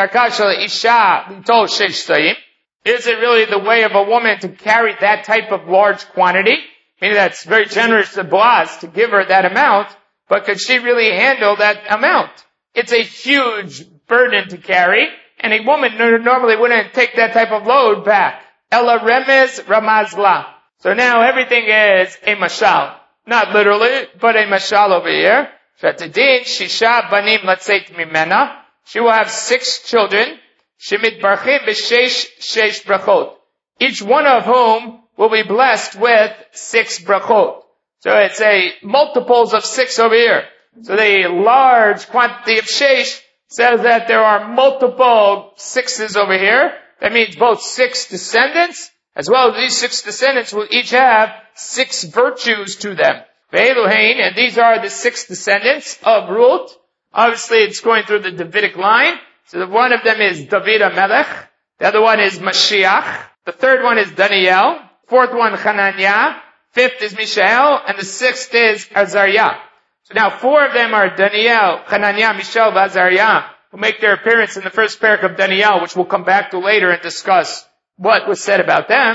is it really the way of a woman to carry that type of large quantity? Meaning that's very generous to Boaz to give her that amount, but could she really handle that amount? It's a huge burden to carry, and a woman normally wouldn't take that type of load back. Ella remez ramazla. So now everything is a mashal. Not literally, but a mashal over here. Shatadin shisha banim latzeit mimena. She will have six children. Shemit barchim b'sheish sheish brachot. Each one of whom will be blessed with six brachot. So it's a multiples of six over here. So the large quantity of sheish says that there are multiple sixes over here. That means both six descendants, as well as these six descendants will each have six virtues to them. And these are the six descendants of Ruth. Obviously, it's going through the Davidic line. So one of them is David HaMelech. The other one is Mashiach. The third one is Daniel. Fourth one, Hananiah. Fifth is Mishael. And the sixth is Azariah. So now four of them are Daniel, Hananiah, Mishael, and Azariah, who make their appearance in the first parak of Daniel, which we'll come back to later and discuss what was said about them.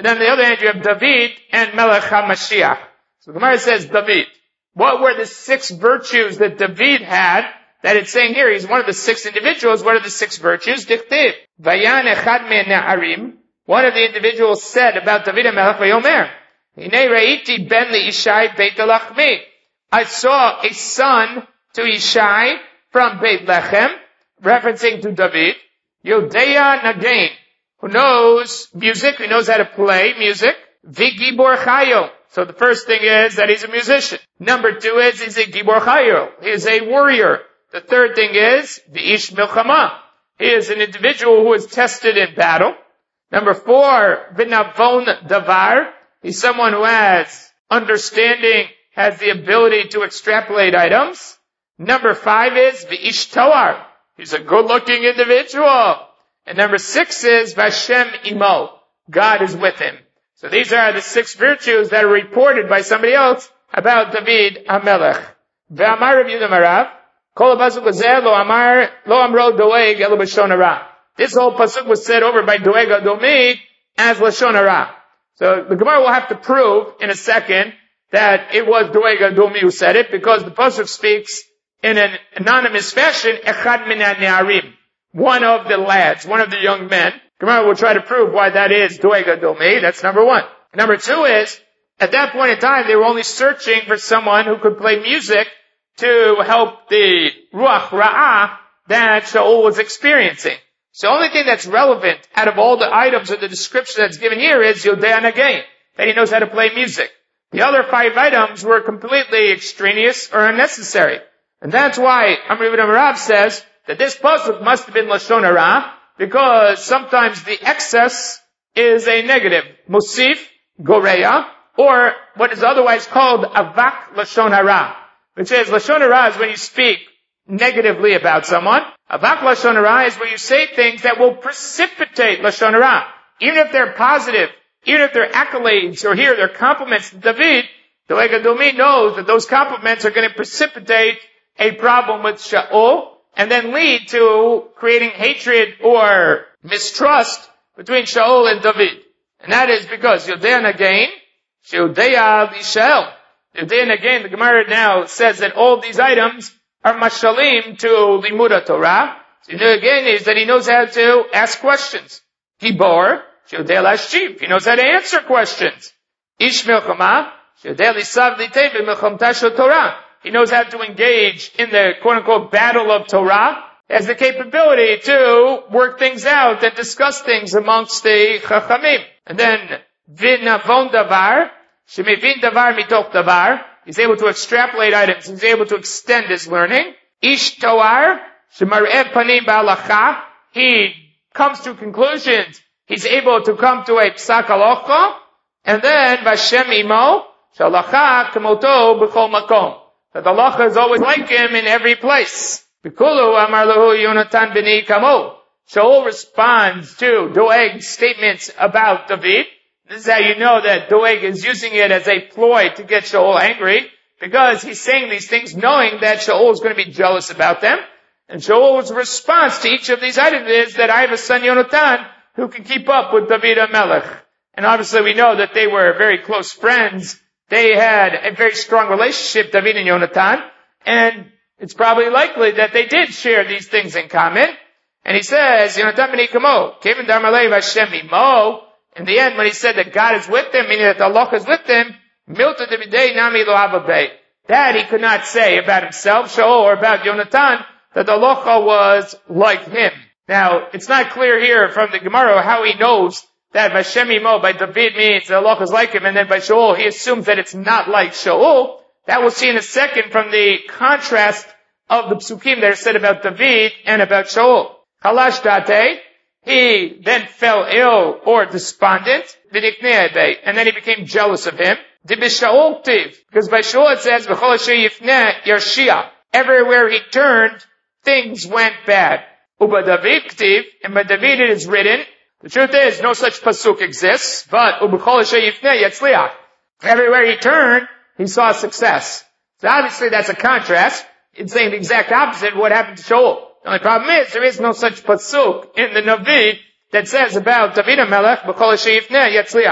And then on the other hand, you have David and Melech HaMashiach. So the Gemara says, David. What were the six virtues that David had that it's saying here? He's one of the six individuals. What are the six virtues? Dichtiv. Vayan echad me na'arim. One of the individuals said about David HaMelech, Vayomer, Hinei re'iti ben li'ishai beit lachmi. I saw a son to Ishai from Beit Lechem, referencing to David, Yodeya Nagain, who knows music, who knows how to play music, Vigibor Chayo. So the first thing is that he's a musician. Number two is he's a Gibor Chayo. He is a warrior. The third thing is V'ish Milchama. He is an individual who is tested in battle. Number four, V'navon Davar. He's someone who has understanding, has the ability to extrapolate items. Number five is V'ish Toar. He's a good-looking individual. And number six is Vashem Imo. God is with him. So these are the six virtues that are reported by somebody else about David HaMelech. Ve'amar Rav Yehuda Marav, Kol pasuk hazeh lo amar lo amro doeg elo b'shon hara. This whole pasuk was said over by Doeg Adomi as Lashon Hara. So the Gemara will have to prove in a second that it was Doeg Adomi who said it, because the pasuk speaks in an anonymous fashion, Echad min ha'ne'arim, one of the lads, one of the young men. Gemara will try to prove why that is Doeg Adomi. That's number one. Number two is, at that point in time, they were only searching for someone who could play music to help the Ruach Ra'ah that Shaul was experiencing. So the only thing that's relevant out of all the items of the description that's given here is Yodea Nagain, that he knows how to play music. The other five items were completely extraneous or unnecessary. And that's why Amar Ibn Rav says that this pasuk must have been Lashon Hara, because sometimes the excess is a negative. Musif, Goreya, or what is otherwise called Avak Lashon Hara, which is Lashon Hara is when you speak negatively about someone. Avak Lashon Hara is where you say things that will precipitate Lashon Hara. Even if they're positive, even if they're accolades, or here they're compliments to David, Doeg Adomi knows that those compliments are going to precipitate a problem with Shaul, and then lead to creating hatred or mistrust between Shaul and David. And that is because Yodea Nagain, Yodea Lishel. Yodea Nagain, the Gemara now says that all these items are mashalim to Limuda Torah. So Yodea Nagain is that he knows how to ask questions. Gibor, Yodea Lashchiv, he knows how to answer questions. Ish Milchama, Yodea Lisav Litei B'Milchamta Shel Torah. He knows how to engage in the quote-unquote battle of Torah. He has the capability to work things out and discuss things amongst the Chachamim. And then, V'navon Davar, Shemevin Davar Mitoch Davar. He's able to extrapolate items. He's able to extend his learning. Ish Toar, Shemar'eh Panim Ba'alacha. He comes to conclusions. He's able to come to a Psak Halacha. And then, Vashem Imo, Shalacha Kamoto B'chol Makom. That the halacha is always like him in every place. B'kulu amar lahu Yonatan b'ni kamo. Shaul responds to Doeg's statements about David. This is how you know that Doeg is using it as a ploy to get Shaul angry, because he's saying these things knowing that Shaul is going to be jealous about them. And Shaul's response to each of these items is that I have a son Yonatan who can keep up with David HaMelech. And obviously we know that they were very close friends. They had a very strong relationship, David and Yonatan, and it's probably likely that they did share these things in common. And he says, Yonatan b'ni kamo, Kevin Darmalei Vashem Imo. In the end, when he said that God is with him, meaning that Allah is with him, Milta Davidei Nami Lo Havabei. That he could not say about himself, Shaul, or about Yonatan, that the halacha was like him. Now, it's not clear here from the Gemara how he knows that Vashem Imo by David means that Allah is like him, and then by Shaul he assumes that it's not like Shaul. That we'll see in a second from the contrast of the psukim that are said about David and about Shaul. Chalash date, he then fell ill or despondent, and then he became jealous of him. Because by Shaul it says, V'chol asher yifneh yarshia. Everywhere he turned, things went bad. Uba David ktiv, and by David it is written, the truth is, no such pasuk exists, but Ubechol asher yifneh yatzliach. Everywhere he turned, he saw success. So obviously that's a contrast. It's saying the exact opposite of what happened to Shaul. The only problem is, there is no such pasuk in the Navi that says about David HaMelech, Bechol asher yifneh yatzliach.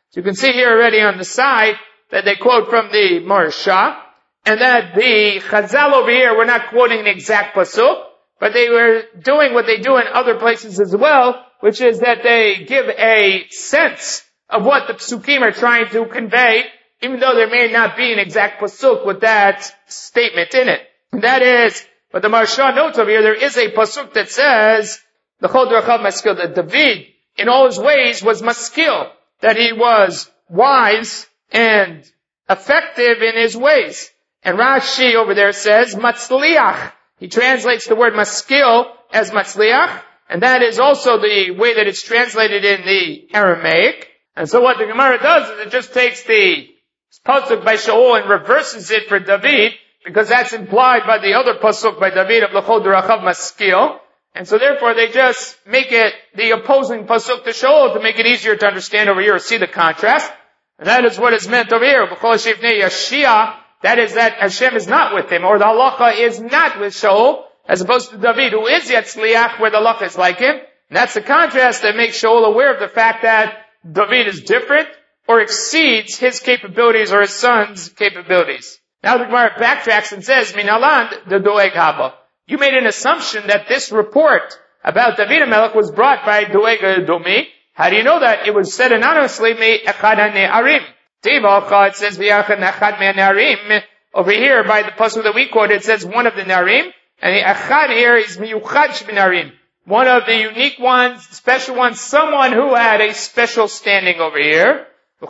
So you can see here already on the side that they quote from the Maharsha, and that the Chazal over here were not quoting the exact pasuk, but they were doing what they do in other places as well, which is that they give a sense of what the psukim are trying to convey, even though there may not be an exact pasuk with that statement in it. And that is, but the Maharsha notes over here, there is a pasuk that says, the Chol Drachav Maskil, that David, in all his ways, was maskil, that he was wise and effective in his ways. And Rashi over there says, matzliach. He translates the word maskil as matzliach, and that is also the way that it's translated in the Aramaic. And so what the Gemara does is it just takes the pasuk by Shaul and reverses it for David, because that's implied by the other pasuk by David of L'chol Derachav Maskil. And so therefore they just make it the opposing pasuk to Shaul to make it easier to understand over here or see the contrast. And that is what is meant over here. B'chol Shivnei Yashia, that is that Hashem is not with him, or the halacha is not with Shaul, as opposed to David, who is Yatzliach, where the halacha is like him. And that's the contrast that makes Shaul aware of the fact that David is different, or exceeds his capabilities or his son's capabilities. Now the Gemara backtracks and says, Minaland the Doeg Haba. You made an assumption that this report about David HaMelech was brought by Doeg Domi. How do you know that? It was said anonymously, Me Echad HaNe'arim. It says, V'yachad Echad Me'ane'arim. Over here, by the pasuk that we quoted, it says one of the Ne'arim. And the Echad here is Miyuchad Sh'Me'arim. One of the unique ones, special ones, someone who had a special standing over here.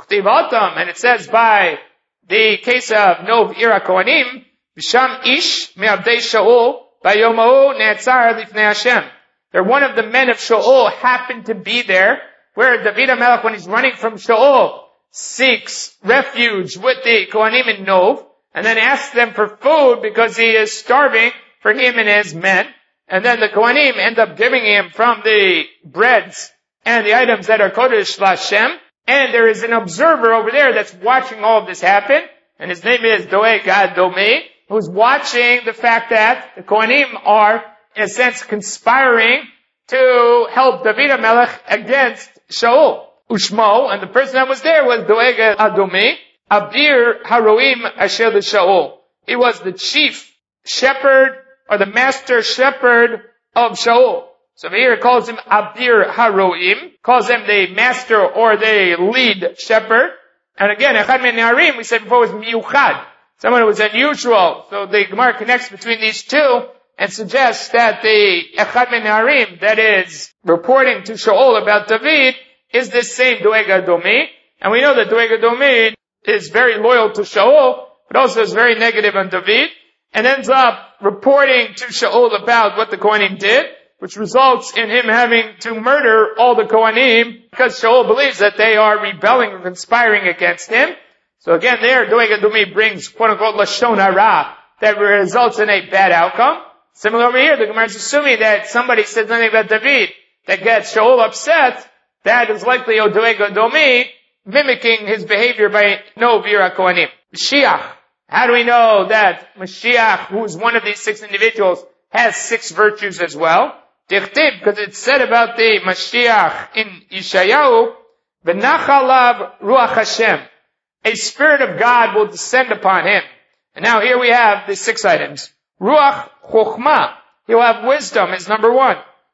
And it says by the case of Nov Ira Kohanim, Bisham Ish Me'avdei Shaul, Bayomahu Ne'atzar Lifnei Hashem. They're one of the men of Shaul happened to be there, where David HaMelech, when he's running from Shaul, seeks refuge with the Kohanim in Nov, and then asks them for food because he is starving for him and his men. And then the Kohanim end up giving him from the breads and the items that are Kodesh L'Hashem. And there is an observer over there that's watching all of this happen, and his name is Doeg Domi, who's watching the fact that the Kohanim are, in a sense, conspiring to help David HaMelech against Shaul. Ushmo, and the person that was there was Doeg Domi, Abir Haroim Asher Shaul. He was the chief shepherd, or the master shepherd of Shaul. So here it calls him Abir Haroim, calls him the master or the lead shepherd. And again, Echad Men Ne'arim, we said before, was Miyuchad, someone who was unusual. So the Gemara connects between these two and suggests that the Echad Men Ne'arim that is reporting to Shaul about David is this same Doeg Domi. And we know that Doeg Domi is very loyal to Shaul, but also is very negative on David, and ends up reporting to Shaul about what the Kohanim did, which results in him having to murder all the Kohanim, because Shaul believes that they are rebelling or conspiring against him. So again, there, Doeg Domi brings, quote-unquote, Lashon Hara, that results in a bad outcome. Similar over here, the Gemara is assuming that somebody said something about David that gets Shaul upset. That is likely Doeg Domi mimicking his behavior by no Vira Kohanim. Mashiach. How do we know that Mashiach, who is one of these six individuals, has six virtues as well? Dichtib, because it's said about the Mashiach in Yeshayahu, V'nachalav Ruach Hashem. A spirit of God will descend upon him. And now here we have the six items. Ruach Chochmah. He will have wisdom is number one.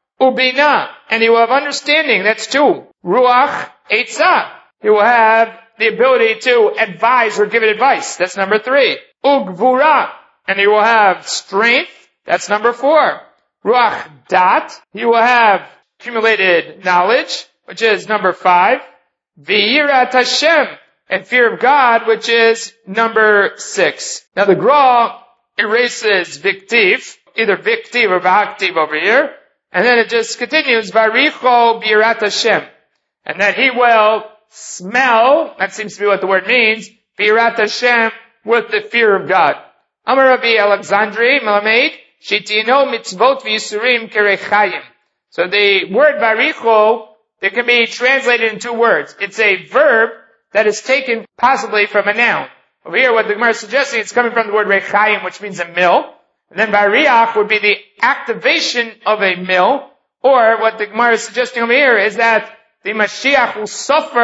Ubina. And he will have understanding. That's two. Ruach Eitzah. He will have the ability to advise or give it advice. That's number three. Ugvura. And he will have strength. That's number four. Ruach Dat. He will have accumulated knowledge, which is number five. V'yirat Hashem. And fear of God, which is number six. Now the Gra erases Viktiv, either Viktiv or Vahaktiv over here, and then it just continues, Varicho Birat Hashem. And that he will smell, that seems to be what the word means, Birat Hashem, with the fear of God. Amar Rabbi Alexandri Melamed, Shitino Mitzvot V'Yisurim Kerechayim. So the word Varicho, it can be translated in two words. It's a verb that is taken possibly from a noun. Over here, what the Gemara is suggesting, it's coming from the word Rechayim, which means a mill. And then Bariach would be the activation of a mill. Or what the Gemara is suggesting over here is that the Mashiach will suffer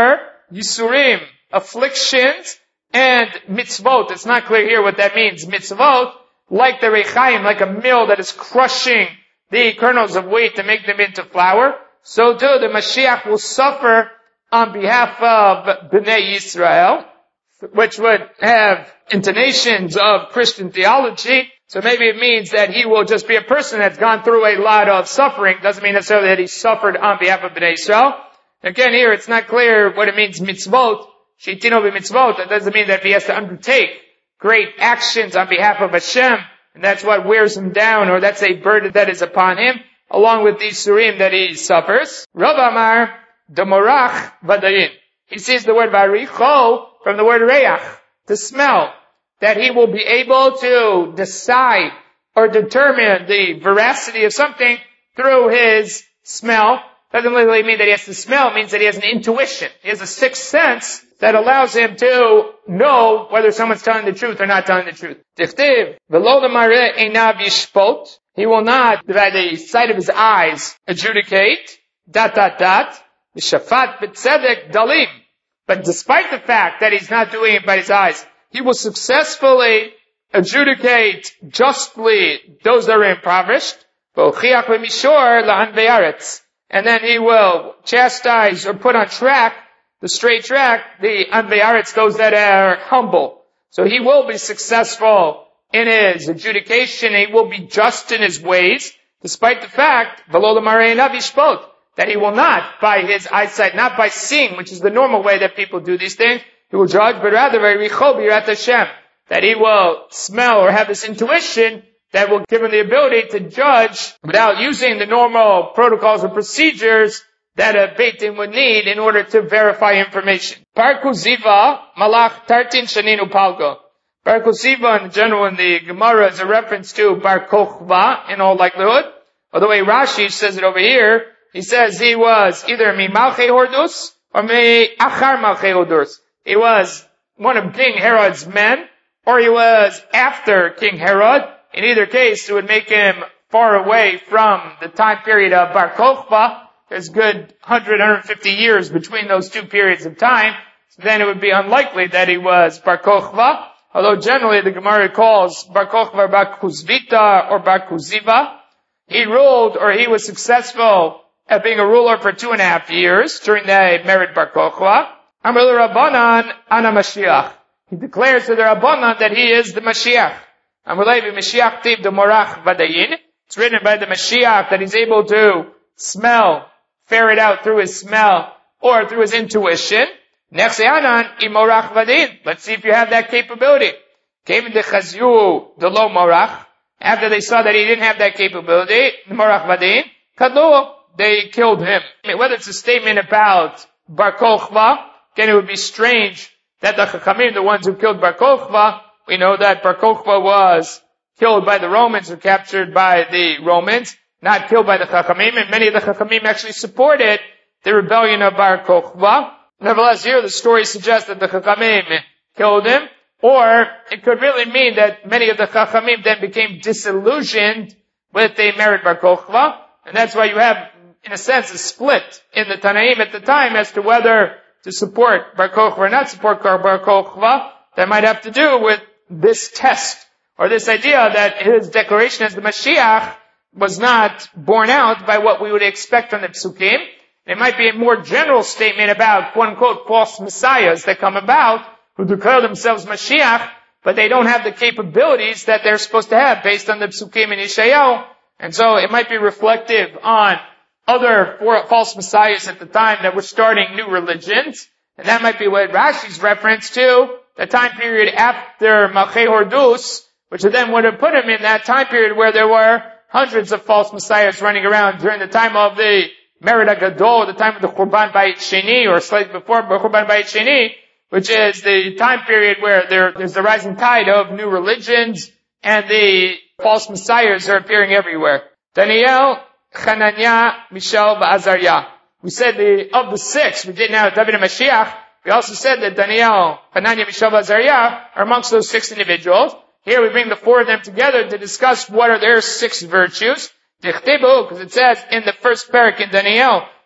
Yisurim, afflictions, and mitzvot. It's not clear here what that means. Mitzvot, like the rechaim, like a mill that is crushing the kernels of wheat to make them into flour, so too the Mashiach will suffer on behalf of Bnei Yisrael, which would have intonations of Christian theology. So maybe it means that he will just be a person that's gone through a lot of suffering. Doesn't mean necessarily that he suffered on behalf of Bnei Yisrael. Again, here it's not clear what it means mitzvot. Sheitino b'mitzvot. That doesn't mean that he has to undertake great actions on behalf of Hashem, and that's what wears him down, or that's a burden that is upon him, along with these surim that he suffers. Rav Amar demorach vadayin. He sees the word varicho from the word reach, to smell, that he will be able to decide or determine the veracity of something through his smell. Doesn't literally mean that he has to smell, it means that he has an intuition. He has a sixth sense that allows him to know whether someone's telling the truth or not telling the truth. Dichtiv, v'lo l'mareh einav yishpot. He will not, by the sight of his eyes, adjudicate. Dot, dot, dot. V'shafat b'tzedek dalim. But despite the fact that he's not doing it by his eyes, he will successfully adjudicate justly those that are impoverished. V'ochiach v'mishor la'an ve'aretz. And then he will chastise or put on track, the straight track, the anve'aretz, those that are humble. So he will be successful in his adjudication. He will be just in his ways, despite the fact, v'lo l'mareh einav yishpot, that he will not, by his eyesight, not by seeing, which is the normal way that people do these things, he will judge, but rather v'richo b'yirat Hashem, that he will smell or have this intuition that will give him the ability to judge without using the normal protocols or procedures that a Beit Din would need in order to verify information. Parku Ziva, Malach Tartin Shaninu Palgo. Parku Ziva in general in the Gemara is a reference to Bar Kochva in all likelihood. Although way Rashi says it over here, he says he was either Mi Malchei Hordus or Mi Achar Malchei Hordus. He was one of King Herod's men, or he was after King Herod. In either case, it would make him far away from the time period of Bar Kochva. There's good one hundred, one hundred fifty years between those two periods of time. So then it would be unlikely that he was Bar Kochva. Although generally the Gemara calls Bar Kochva Bar Kuzvita or Bar Kuziva. He ruled, or he was successful at being a ruler for two and a half years during the Mered Bar Kochva. Amar Rabbanan Ana Mashiach. He declares to the Rabbanan that he is the Mashiach. It's written by the Mashiach that he's able to smell, ferret out through his smell or through his intuition. Let's see if you have that capability. After they saw that he didn't have that capability, they killed him. Whether it's a statement about Bar Kochva, again it would be strange that the Chachamim, the ones who killed Bar Kochva, we know that Bar Kochva was killed by the Romans or captured by the Romans, not killed by the Chachamim, and many of the Chachamim actually supported the rebellion of Bar Kochva. Nevertheless, here the story suggests that the Chachamim killed him, or it could really mean that many of the Chachamim then became disillusioned with the Mered Bar Kochva, and that's why you have, in a sense, a split in the Tanaim at the time as to whether to support Bar Kochva or not support Bar Kochva. That might have to do with this test, or this idea that his declaration as the Mashiach was not borne out by what we would expect from the Psukim. It might be a more general statement about quote-unquote false messiahs that come about, who declare themselves Mashiach, but they don't have the capabilities that they're supposed to have based on the Psukim and Yeshayahu. And so it might be reflective on other false messiahs at the time that were starting new religions. And that might be what Rashi's reference to, the time period after Malchei Hordus, which then would have put him in that time period where there were hundreds of false messiahs running around during the time of the Mered HaGadol, the time of the Churban Bayit Sheni, or slightly before Churban Bayit Sheni, which is the time period where there, there's the rising tide of new religions, and the false messiahs are appearing everywhere. Daniel, Hananiah, Mishael, Azariah. We said the, of the six, we did now David and Mashiach. We also said that Daniel, Hananiah, Mishael, Azariah are amongst those six individuals. Here we bring the four of them together to discuss what are their six virtues. Because it says in the first parak in Daniel,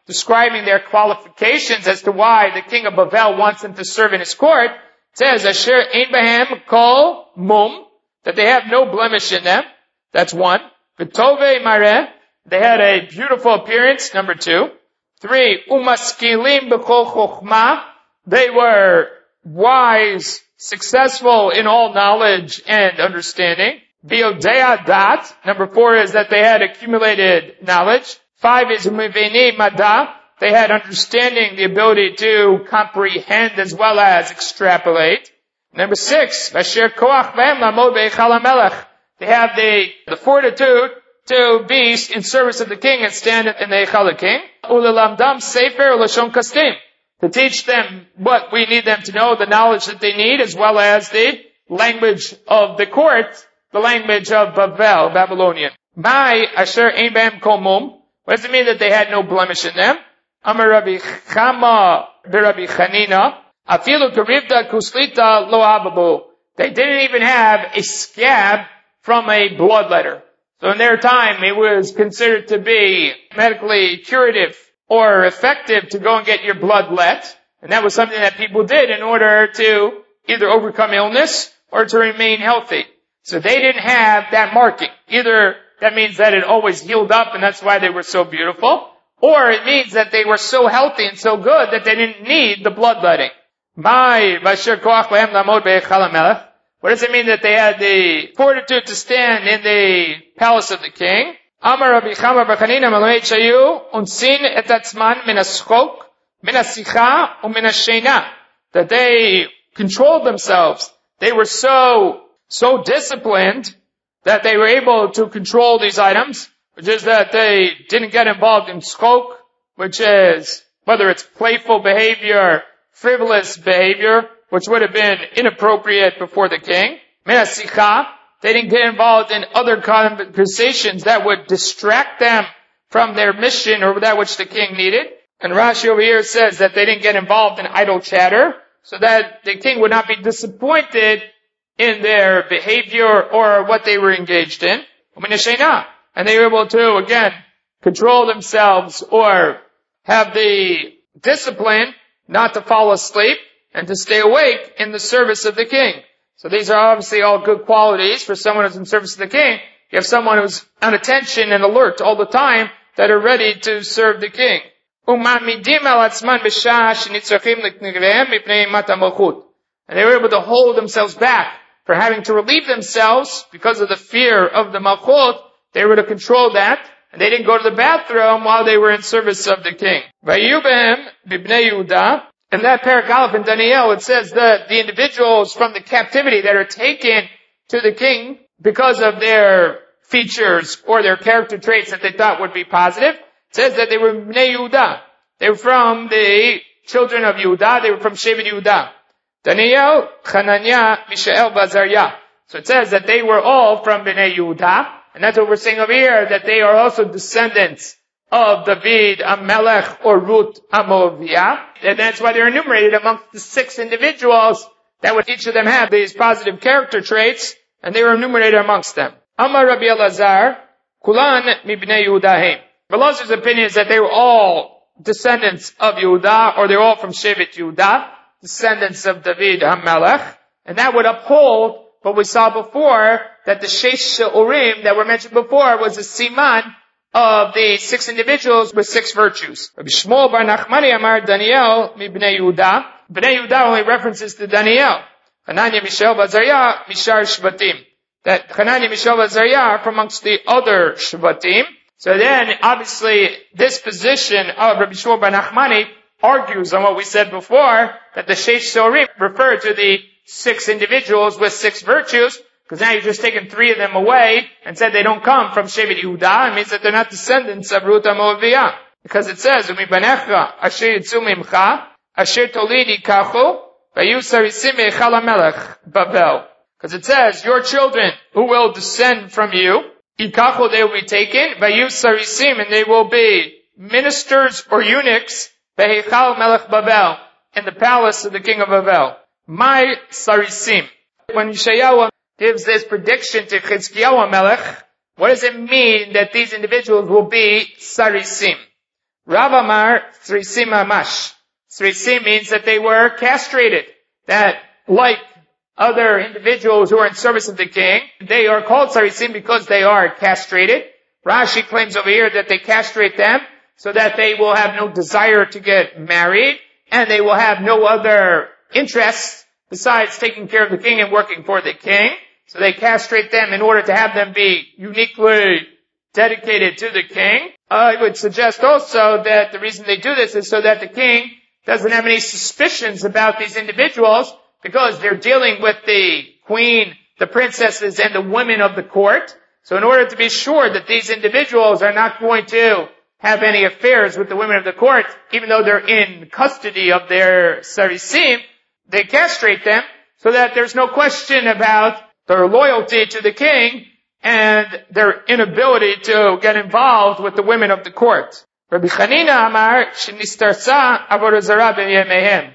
describing their qualifications as to why the king of Bavel wants them to serve in his court. It says, Asher ein bahem kol mum, that they have no blemish in them. That's one. V'tove mareh, they had a beautiful appearance. Number two. Three, umaskilim b'kol chokhmah, they were wise, successful in all knowledge and understanding. V'yodea dat, number four is that they had accumulated knowledge. Five is umiveni mada, they had understanding, the ability to comprehend as well as extrapolate. Number six, Asher koach v'hem lamod b'eichal hamelech, they have the, the fortitude to be in service of the king and stand in the Eichal of the king. Ulelamdam sefer lashon kastim, to teach them what we need them to know, the knowledge that they need, as well as the language of the court, the language of Bavel, Babylonian. Mai asher ein b'hem kol mum, what does it mean that they had no blemish in them? Amar Rabbi Chama b'Rabbi Chanina, afilu karivda kuslita lo hababu, they didn't even have a scab from a bloodletter. So in their time, it was considered to be medically curative or effective to go and get your blood let. And that was something that people did in order to either overcome illness or to remain healthy. So they didn't have that marking. Either that means that it always healed up and that's why they were so beautiful, or it means that they were so healthy and so good that they didn't need the bloodletting. What does it mean that they had the fortitude to stand in the palace of the king? Amar Rabbi Chama bar Chanina Malay Chayu unsin et atzman min haschok min hasicha umin hashena, that they controlled themselves. They were so so disciplined that they were able to control these items, which is that they didn't get involved in schok, which is whether it's playful behavior, frivolous behavior, which would have been inappropriate before the king. Menasicha, they didn't get involved in other conversations that would distract them from their mission or that which the king needed. And Rashi over here says that they didn't get involved in idle chatter, so that the king would not be disappointed in their behavior or what they were engaged in. And they were able to, again, control themselves or have the discipline not to fall asleep and to stay awake in the service of the king. So these are obviously all good qualities for someone who's in service of the king. You have someone who's on attention and alert all the time that are ready to serve the king. And they were able to hold themselves back for having to relieve themselves because of the fear of the Malchut. They were to control that, and they didn't go to the bathroom while they were in service of the king. In that Perek Aleph in Daniel, it says that the individuals from the captivity that are taken to the king because of their features or their character traits that they thought would be positive, it says that they were Bnei Yehuda. They were from the children of Yehuda. They were from Shevet Yehuda. Daniel, Hananiah, Mishael, Azariah. So it says that they were all from Bnei Yehuda, and that's what we're saying over here, that they are also descendants of David HaMelech or Ruth HaMoaviyah. And that's why they're enumerated amongst the six individuals that would each of them have these positive character traits, and they were enumerated amongst them. Amar Rabbi Elazar, Kulan Mibnei Yehudahem. Elazar's opinion is that they were all descendants of Yehuda, or they're all from Shevet Yehuda, descendants of David HaMelech, and that would uphold what we saw before, that the Sheish She'urim that were mentioned before was a siman of the six individuals with six virtues. Rabbi Shmuel bar Nachmani Amar Daniel mi Bnei Yehuda. Bnei Yehuda only references to Daniel. Hananiah, Mishael, Azariah, Mishar Shvatim. That Hananiah, Mishael, Azariah are from amongst the other Shvatim. So then, obviously, this position of Rabbi Shmuel bar Nachmani argues on what we said before, that the Sheish She'urim refer to the six individuals with six virtues, because now you've just taken three of them away and said they don't come from Shevet Yehuda. It means that they're not descendants of Ruth HaMoaviyah. Because it says, Umibanecha asher yitzu mimcha, asher tolidi kachu, vayu sarisim eichal hamelech Bavel. Because it says, your children who will descend from you, ikachu, they will be taken, vayu sarisim, and they will be ministers or eunuchs, veichal melech Bavel, in the palace of the king of Bavel. My sarisim. When Yeshayahu gives this prediction to Chizkiyahu HaMelech, what does it mean that these individuals will be sarisim? Rav Amar Srisim Mamash. Srisim means that they were castrated. That, like other individuals who are in service of the king, they are called Sarisim because they are castrated. Rashi claims over here that they castrate them so that they will have no desire to get married, and they will have no other interests besides taking care of the king and working for the king. So they castrate them in order to have them be uniquely dedicated to the king. I would suggest also that the reason they do this is so that the king doesn't have any suspicions about these individuals, because they're dealing with the queen, the princesses, and the women of the court. So in order to be sure that these individuals are not going to have any affairs with the women of the court, even though they're in custody of their Sarisim, they castrate them so that there's no question about their loyalty to the king and their inability to get involved with the women of the court. Rabbi Chanina Amar Shenistarsa Avodah Zarah b'Yemehem.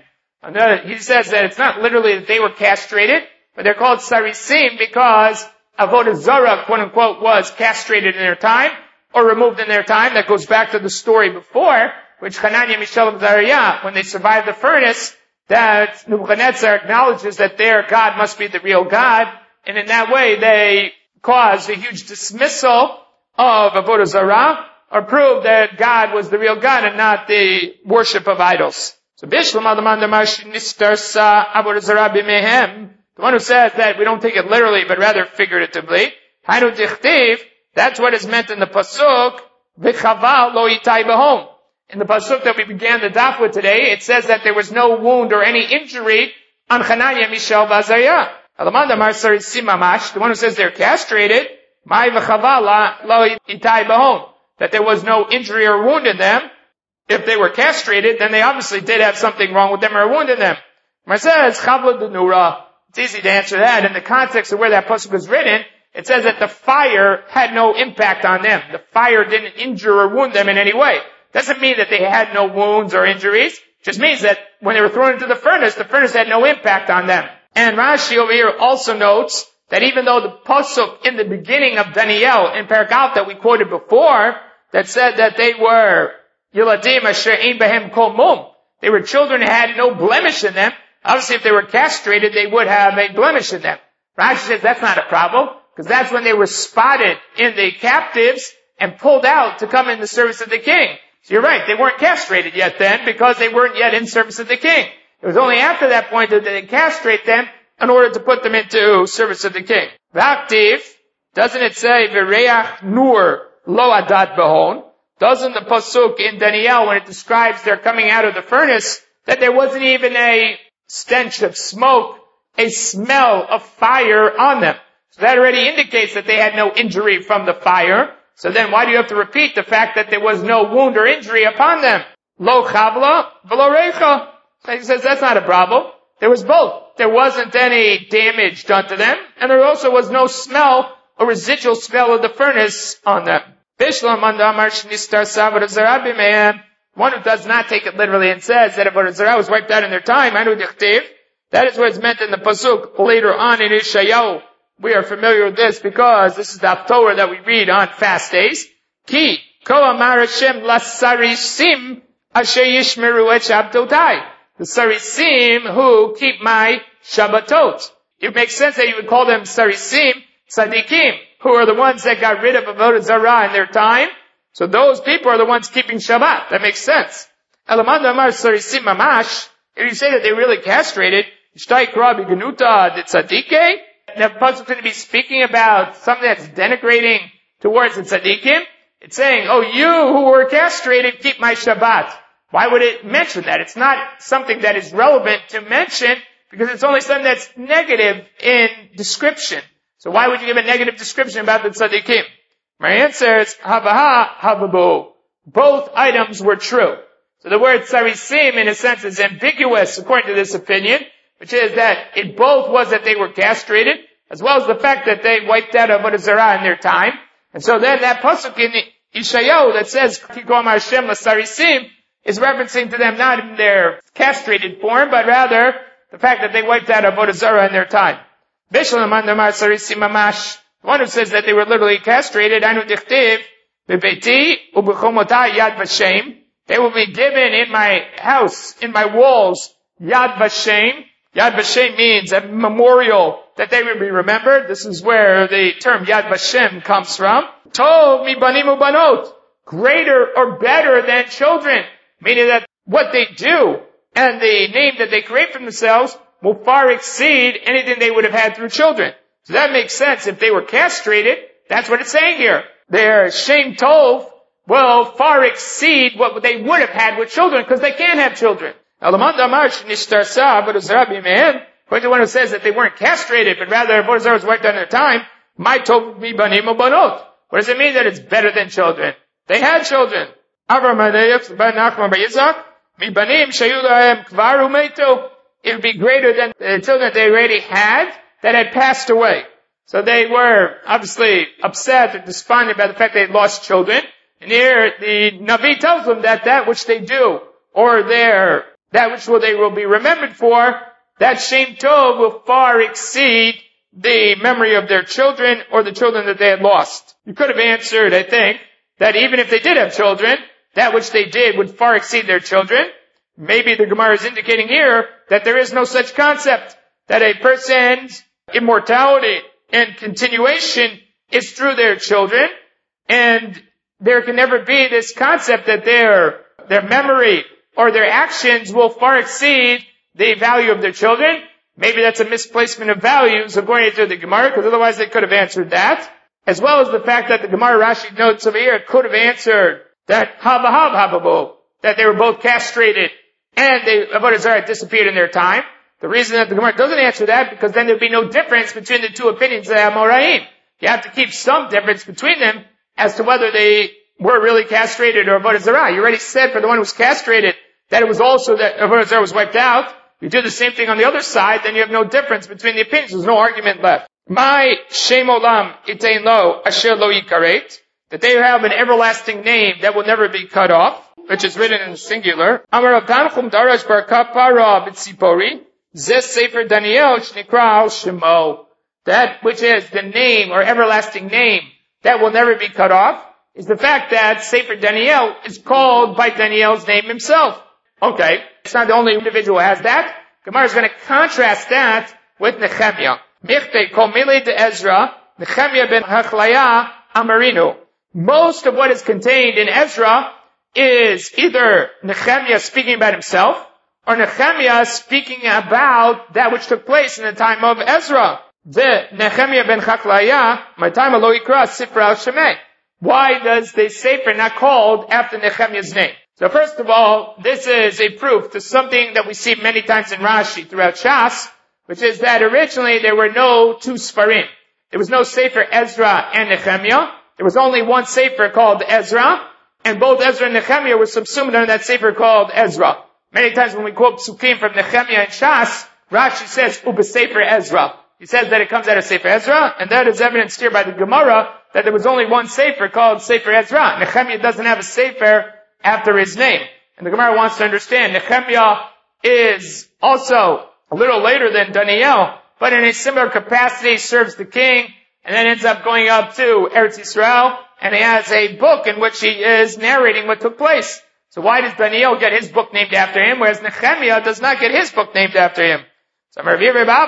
He says that it's not literally that they were castrated, but they're called Sarisim because Avodah Zarah, quote unquote, was castrated in their time or removed in their time. That goes back to the story before, which Hananiah, Mishael, and Azariah, when they survived the furnace, that Nebuchadnezzar acknowledges that their God must be the real God, and in that way they caused a huge dismissal of Avodah Zarah, or proved that God was the real God and not the worship of idols. So Bishlam Adaman Damash Nistarsa Avodah Zarah B'Mehem, the one who says that we don't take it literally but rather figuratively, Hainu Dichtiv, that's what is meant in the pasuk, V'chava lo itai b'hom. In the pasuk that we began the daf with today, it says that there was no wound or any injury on Hananiah, Mishael, and Azariah. Adaman Damar Sarisim Mamash, the one who says they're castrated, Mai v'chava lo itai b'hom, that there was no injury or wound in them. If they were castrated, then they obviously did have something wrong with them or a wound in them. Mar says, Chavla Denura. It's easy to answer that. In the context of where that pasuk was written, it says that the fire had no impact on them. The fire didn't injure or wound them in any way. Doesn't mean that they had no wounds or injuries. It just means that when they were thrown into the furnace, the furnace had no impact on them. And Rashi over here also notes that even though the pasuk in the beginning of Daniel in Paragraph that we quoted before, that said that they were Yiladim asher ein behem kol mum, they were children who had no blemish in them. Obviously, if they were castrated, they would have a blemish in them. Rashi says that's not a problem, because that's when they were spotted in the captives and pulled out to come in the service of the king. So you're right, they weren't castrated yet then, because they weren't yet in service of the king. It was only after that point that they castrate them in order to put them into service of the king. V'aktiv, doesn't it say, V'reach nur lo adat behon? Doesn't the pasuk in Daniel, when it describes their coming out of the furnace, that there wasn't even a stench of smoke, a smell of fire on them? So that already indicates that they had no injury from the fire. So then why do you have to repeat the fact that there was no wound or injury upon them? Lo chavla, v'lo reicha. So he says that's not a problem. There was both. There wasn't any damage done to them, and there also was no smell or residual smell of the furnace on them. Bishlam Andamar Shnistar Avodah Zarah b'Mehem, one who does not take it literally and says that Avodah Zarah was wiped out in their time, Anu Dichtiv, that is what is meant in the pasuk later on in Ishayahu. We are familiar with this because this is the Haftorah that we read on fast days. Ki ko amar Hashem lasarisim asher yishmeru et shabtotai. The Sarisim who keep my Shabbatot. It makes sense that you would call them Sarisim, Tzadikim, who are the ones that got rid of Avodah Zarah in their time. So those people are the ones keeping Shabbat. That makes sense. Elamanda Amar Sarisim Mamash, if you say that they really castrated, Shtai Krabi Genuta de Tzadike, the pasuk is going to be speaking about something that's denigrating towards the Tzadikim. It's saying, oh, you who were castrated, keep my Shabbat. Why would it mention that? It's not something that is relevant to mention because it's only something that's negative in description. So why would you give a negative description about the tzaddikim? My answer is, havaha, havabu. Both items were true. So the word sarisim, in a sense, is ambiguous according to this opinion, which is that it both was that they were castrated, as well as the fact that they wiped out Avodah Zarah in their time. And so then that pasuk in Ishayahu that says, Kikom Hashem l'sarisim, is referencing to them not in their castrated form, but rather the fact that they wiped out Avodah Zarah in their time. Bishlam Andamar Sarisim Mamash, the one who says that they were literally castrated, Anu Dichtiv, Bebeiti, Ubechomotai Yad Vashem, They will be given in my house, in my walls, Yad Vashem. Yad Vashem means a memorial that they will be remembered. This is where the term Yad Vashem comes from. Tov mi banim ubanot. Greater or better than children. Meaning that what they do and the name that they create for themselves will far exceed anything they would have had through children. So that makes sense. If they were castrated, that's what it's saying here. Their Shem Tov will far exceed what they would have had with children, because they can't have children. Now, according to the one who says that they weren't castrated, but rather Avodah Zarah was wiped out in their time, my Tov mi banim ubanot. What does it mean that it's better than children? They had children. It would be greater than the children they already had that had passed away. So they were obviously upset or despondent by the fact they had lost children. And here the Navi tells them that that which they do, or their, that which will they will be remembered for, that Shem Tov will far exceed the memory of their children or the children that they had lost. You could have answered, I think, that even if they did have children, that which they did would far exceed their children. Maybe the Gemara is indicating here that there is no such concept, that a person's immortality and continuation is through their children, and there can never be this concept that their, their memory or their actions will far exceed the value of their children. Maybe that's a misplacement of values according to the Gemara, because otherwise they could have answered that. As well as the fact that the Gemara Rashi notes over here could have answered that havahav havabu, that they were both castrated and they, Avodah Zarah disappeared in their time. The reason that the Gemara doesn't answer that, because then there'd be no difference between the two opinions of the Amoraim. You have to keep some difference between them as to whether they were really castrated or Avodah Zarah. You already said for the one who was castrated that it was also that Avodah Zarah was wiped out. You do the same thing on the other side, then you have no difference between the opinions. There's no argument left. My Shem Olam Itein Lo Asher Lo Yikaret, that they have an everlasting name that will never be cut off, which is written in the singular. Amar Rav Tanchum Darash Bar Kapara B'Tzipori Zeh Sefer Daniel Shnikra Al Shemo. That which is the name or everlasting name that will never be cut off is the fact that Sefer Daniel is called by Daniel's name himself. Okay, it's not the only individual who has that. Gemara is going to contrast that with Nehemiah. Michte Kol Milei de Ezra, Nehemiah ben Hachlaya Amarinu. Most of what is contained in Ezra is either Nehemiah speaking about himself, or Nehemiah speaking about that which took place in the time of Ezra. The Nehemiah ben Hachlaya, my time of Lo Yikra Sifra al Shemei. Why does the Sefer not called after Nehemiah's name? So first of all, this is a proof to something that we see many times in Rashi throughout Shas, which is that originally there were no two Sfarim. There was no Sefer Ezra and Nehemiah. There was only one Sefer called Ezra, and both Ezra and Nehemiah were subsumed under that Sefer called Ezra. Many times when we quote Psukim from Nehemiah and Shas, Rashi says, Uba Sefer Ezra. He says that it comes out of Sefer Ezra, and that is evidenced here by the Gemara that there was only one Sefer called Sefer Ezra. Nehemiah doesn't have a Sefer after his name. And the Gemara wants to understand, Nehemiah is also a little later than Daniel, but in a similar capacity serves the king, and then ends up going up to Eretz Yisrael, and he has a book in which he is narrating what took place. So why does Daniel get his book named after him, whereas Nehemiah does not get his book named after him? So the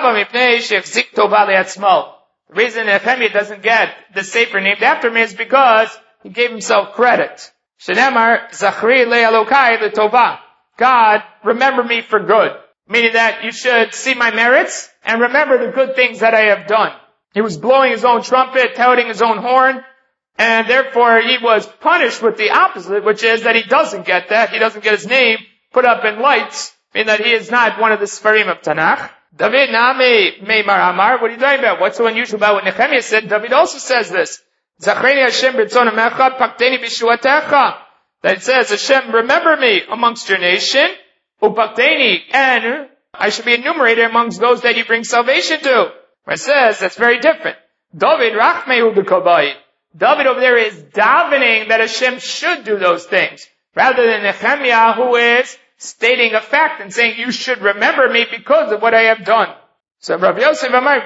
reason Nehemiah doesn't get the Sefer named after him is because he gave himself credit. Shenemar Zachri le'alokai le'tova. God, remember me for good. Meaning that you should see my merits and remember the good things that I have done. He was blowing his own trumpet, touting his own horn, and therefore he was punished with the opposite, which is that he doesn't get that. He doesn't get his name put up in lights, meaning that he is not one of the Sfarim of Tanakh. David Nami Meimar Amar, what are you talking about? What's so unusual about what Nehemiah said? David also says this. Zachreni Hashem b'tzon amecha, pakteni b'shuatecha. That it says, Hashem, remember me amongst your nation, upakteni, and I should be enumerated amongst those that you bring salvation to. It says, that's very different. David rachmehu b'kobayit. David over there is davening that Hashem should do those things, rather than Nehemiah, who is stating a fact and saying, you should remember me because of what I have done. So Rav Yosef Amar,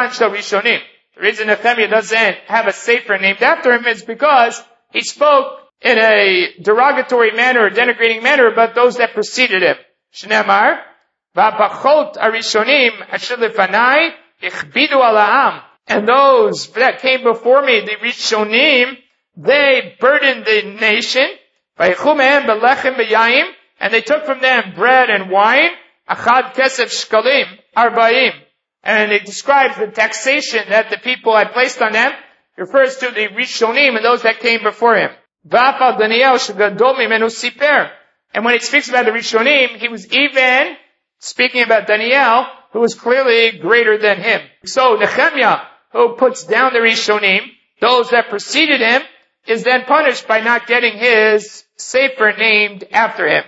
the reason Nehemiah doesn't have a sefer named after him is because he spoke in a derogatory manner or denigrating manner about those that preceded him. Shneimar, v'hapachot arishonim asher lefanai ichbidu al ha'am. And those that came before me, the Rishonim, they burdened the nation. V'yichu mehem belechem v'yayim, and they took from them bread and wine. Achad kesef shkalim arba'im. And it describes the taxation that the people had placed on them. It refers to the Rishonim and those that came before him. V'afal Daniel shegadol mimenu siper. And when it speaks about the Rishonim, he was even speaking about Daniel, who was clearly greater than him. So Nehemiah, who puts down the Rishonim, those that preceded him, is then punished by not getting his sefer named after him.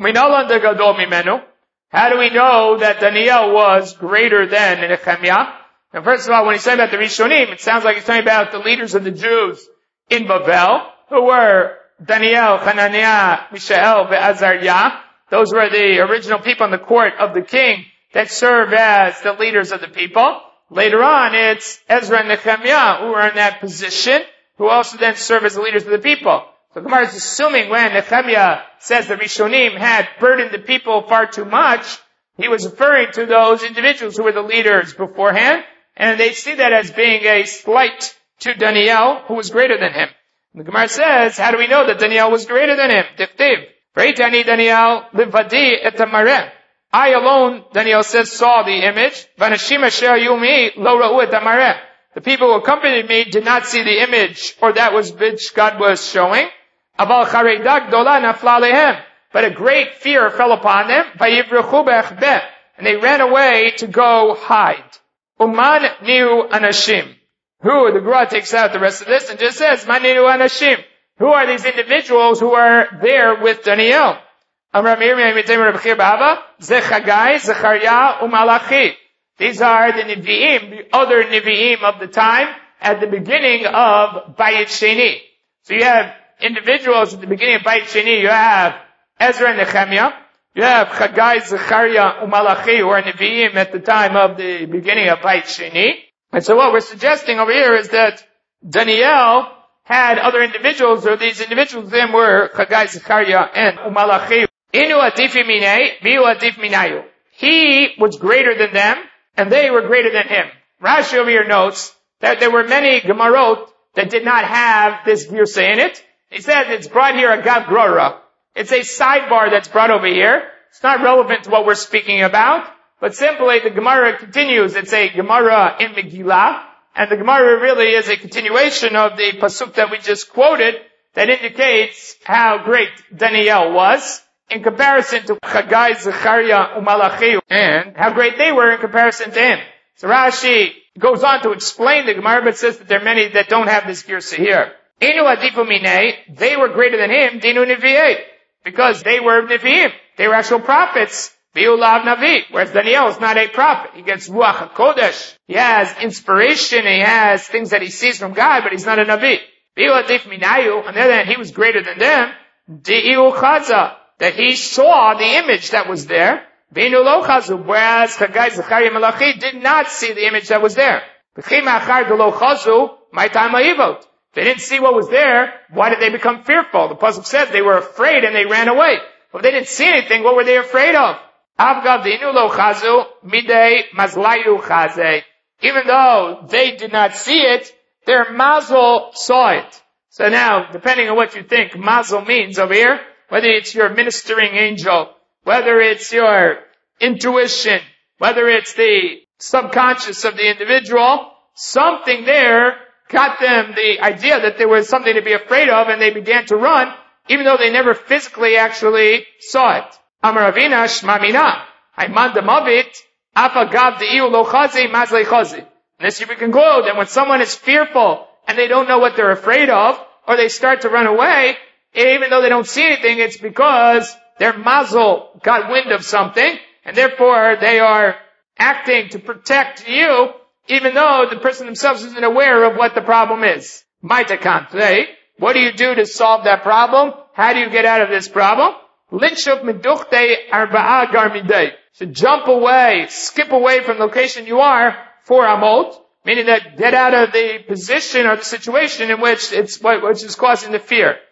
How do we know that Daniel was greater than Nehemiah? And first of all, when he's talking about the Rishonim, it sounds like he's talking about the leaders of the Jews in Babel, who were Daniel, Hananiah, Mishael, Azariah. Those were the original people in the court of the king that serve as the leaders of the people. Later on, it's Ezra and Nehemiah who are in that position, who also then serve as the leaders of the people. So Gemara is assuming when Nehemiah says the Rishonim had burdened the people far too much, he was referring to those individuals who were the leaders beforehand, and they see that as being a slight to Daniel, who was greater than him. And the Gemara says, how do we know that Daniel was greater than him? Dichtiv. V'reitani Daniel livadi et hamareh. I alone, Daniel says, saw the image. V'anashim asher yumi lo ra'u et hamareh. The people who accompanied me did not see the image, or that was which God was showing. Aval charedah gdola nafla alehem. But a great fear fell upon them. Vayivrechu be'echbeh. And they ran away to go hide. Uman niu anashim. Who, the Gemara takes out the rest of this and just says, Man niu anashim. Who are these individuals who are there with Daniel? Amar Miriam Mitem Rabchir Bava, Zechagai, Zechariah, Umalachi. These are the Nevi'im, the other Nevi'im of the time, at the beginning of Bayit Sheni. So you have individuals at the beginning of Bayit Sheni, you have Ezra and Nehemiah, you have Chagai, Zechariah, Umalachi, who are Nevi'im at the time of the beginning of Bayit Sheni. And so what we're suggesting over here is that Daniel had other individuals, or these individuals then were Chagai, Zechariah, and Umalachi. Inu atifi minei, viu atif minayu. He was greater than them, and they were greater than him. Rashi over here notes that there were many Gemarot that did not have this girsa in it. He says it's brought here a Gav Grora. It's a sidebar that's brought over here. It's not relevant to what we're speaking about, but simply the Gemara continues. It's a Gemara in Megillah, and the Gemara really is a continuation of the pasuk that we just quoted that indicates how great Daniel was in comparison to Chagai, Zechariah, Umalachi, and how great they were in comparison to him. So Rashi goes on to explain the Gemara, but says that there are many that don't have this girsa here. Inu adifu minei, they were greater than him, dinu nevi'eh, because they were nevi'im. They were actual prophets. Bi'ulav navi, whereas Daniel is not a prophet. He gets ruach hakodesh. He has inspiration, he has things that he sees from God, but he's not a navi. Bi'u adif minayu, on the other hand, he was greater than them. Di'u chaza, that he saw the image that was there. V'inu lo chazu, whereas Chagai, Zechariah, Malachi did not see the image that was there. V'chim achar de lo chazu, my time ha'ivot. They didn't see what was there. Why did they become fearful? The pasuk says they were afraid and they ran away. Well, if they didn't see anything, what were they afraid of? Avgav de'inu lo chazu, midei mazlayu chazeh. Even though they did not see it, their mazel saw it. So now, depending on what you think mazel means over here, whether it's your ministering angel, whether it's your intuition, whether it's the subconscious of the individual, something there got them the idea that there was something to be afraid of, and they began to run, even though they never physically actually saw it. Amar Ravina shmamina, haiman demavit, afagav deiu lo chazi mazlei chazi. This you can conclude that when someone is fearful and they don't know what they're afraid of, or they start to run away, even though they don't see anything, it's because their mazel got wind of something, and therefore they are acting to protect you, even though the person themselves isn't aware of what the problem is. Maitakan today, what do you do to solve that problem? How do you get out of this problem? Linshuk meduchte arba'a garmidei. So jump away, skip away from the location you are for amot, meaning that get out of the position or the situation in which it's which is causing the fear.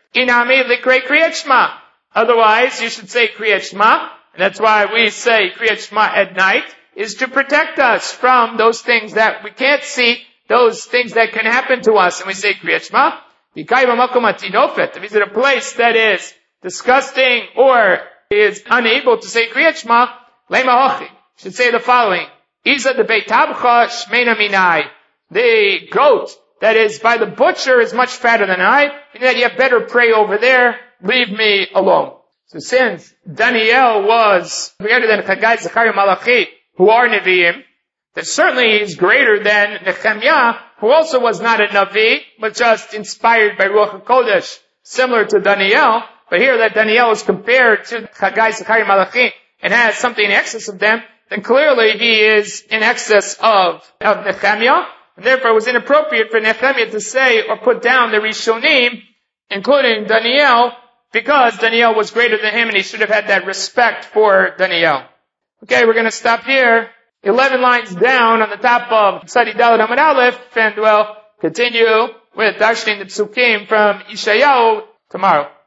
Inami likrei Kriyat Shema. Otherwise, you should say Kriyat Shema, and that's why we say Kriyat Shema at night, is to protect us from those things that we can't see, those things that can happen to us, and we say Kriyat Shema. If he's at a place that is disgusting or is unable to say Kriyat Shema, Lema Hochi should say the following: Iza de Beitabcha Shmeina Minai. The goat that is by the butcher is much fatter than I, and that you better pray over there, leave me alone. So since Daniel was greater than Chagai, Zechariah, Malachi, who are Nevi'im, that certainly he's greater than Nehemiah, who also was not a Navi, but just inspired by Ruach HaKodesh, similar to Daniel. But here that Daniel is compared to Chagai, Zechariah, Malachi, and has something in excess of them, then clearly he is in excess of, of Nehemiah, and therefore it was inappropriate for Nehemiah to say or put down the Rishonim, including Daniel, because Daniel was greater than him and he should have had that respect for Daniel. Okay, we're going to stop here. Eleven lines down on the top of Tzadi Dalet Amud Aleph, and we'll continue with Darshaning the Psukim from Yeshayahu tomorrow.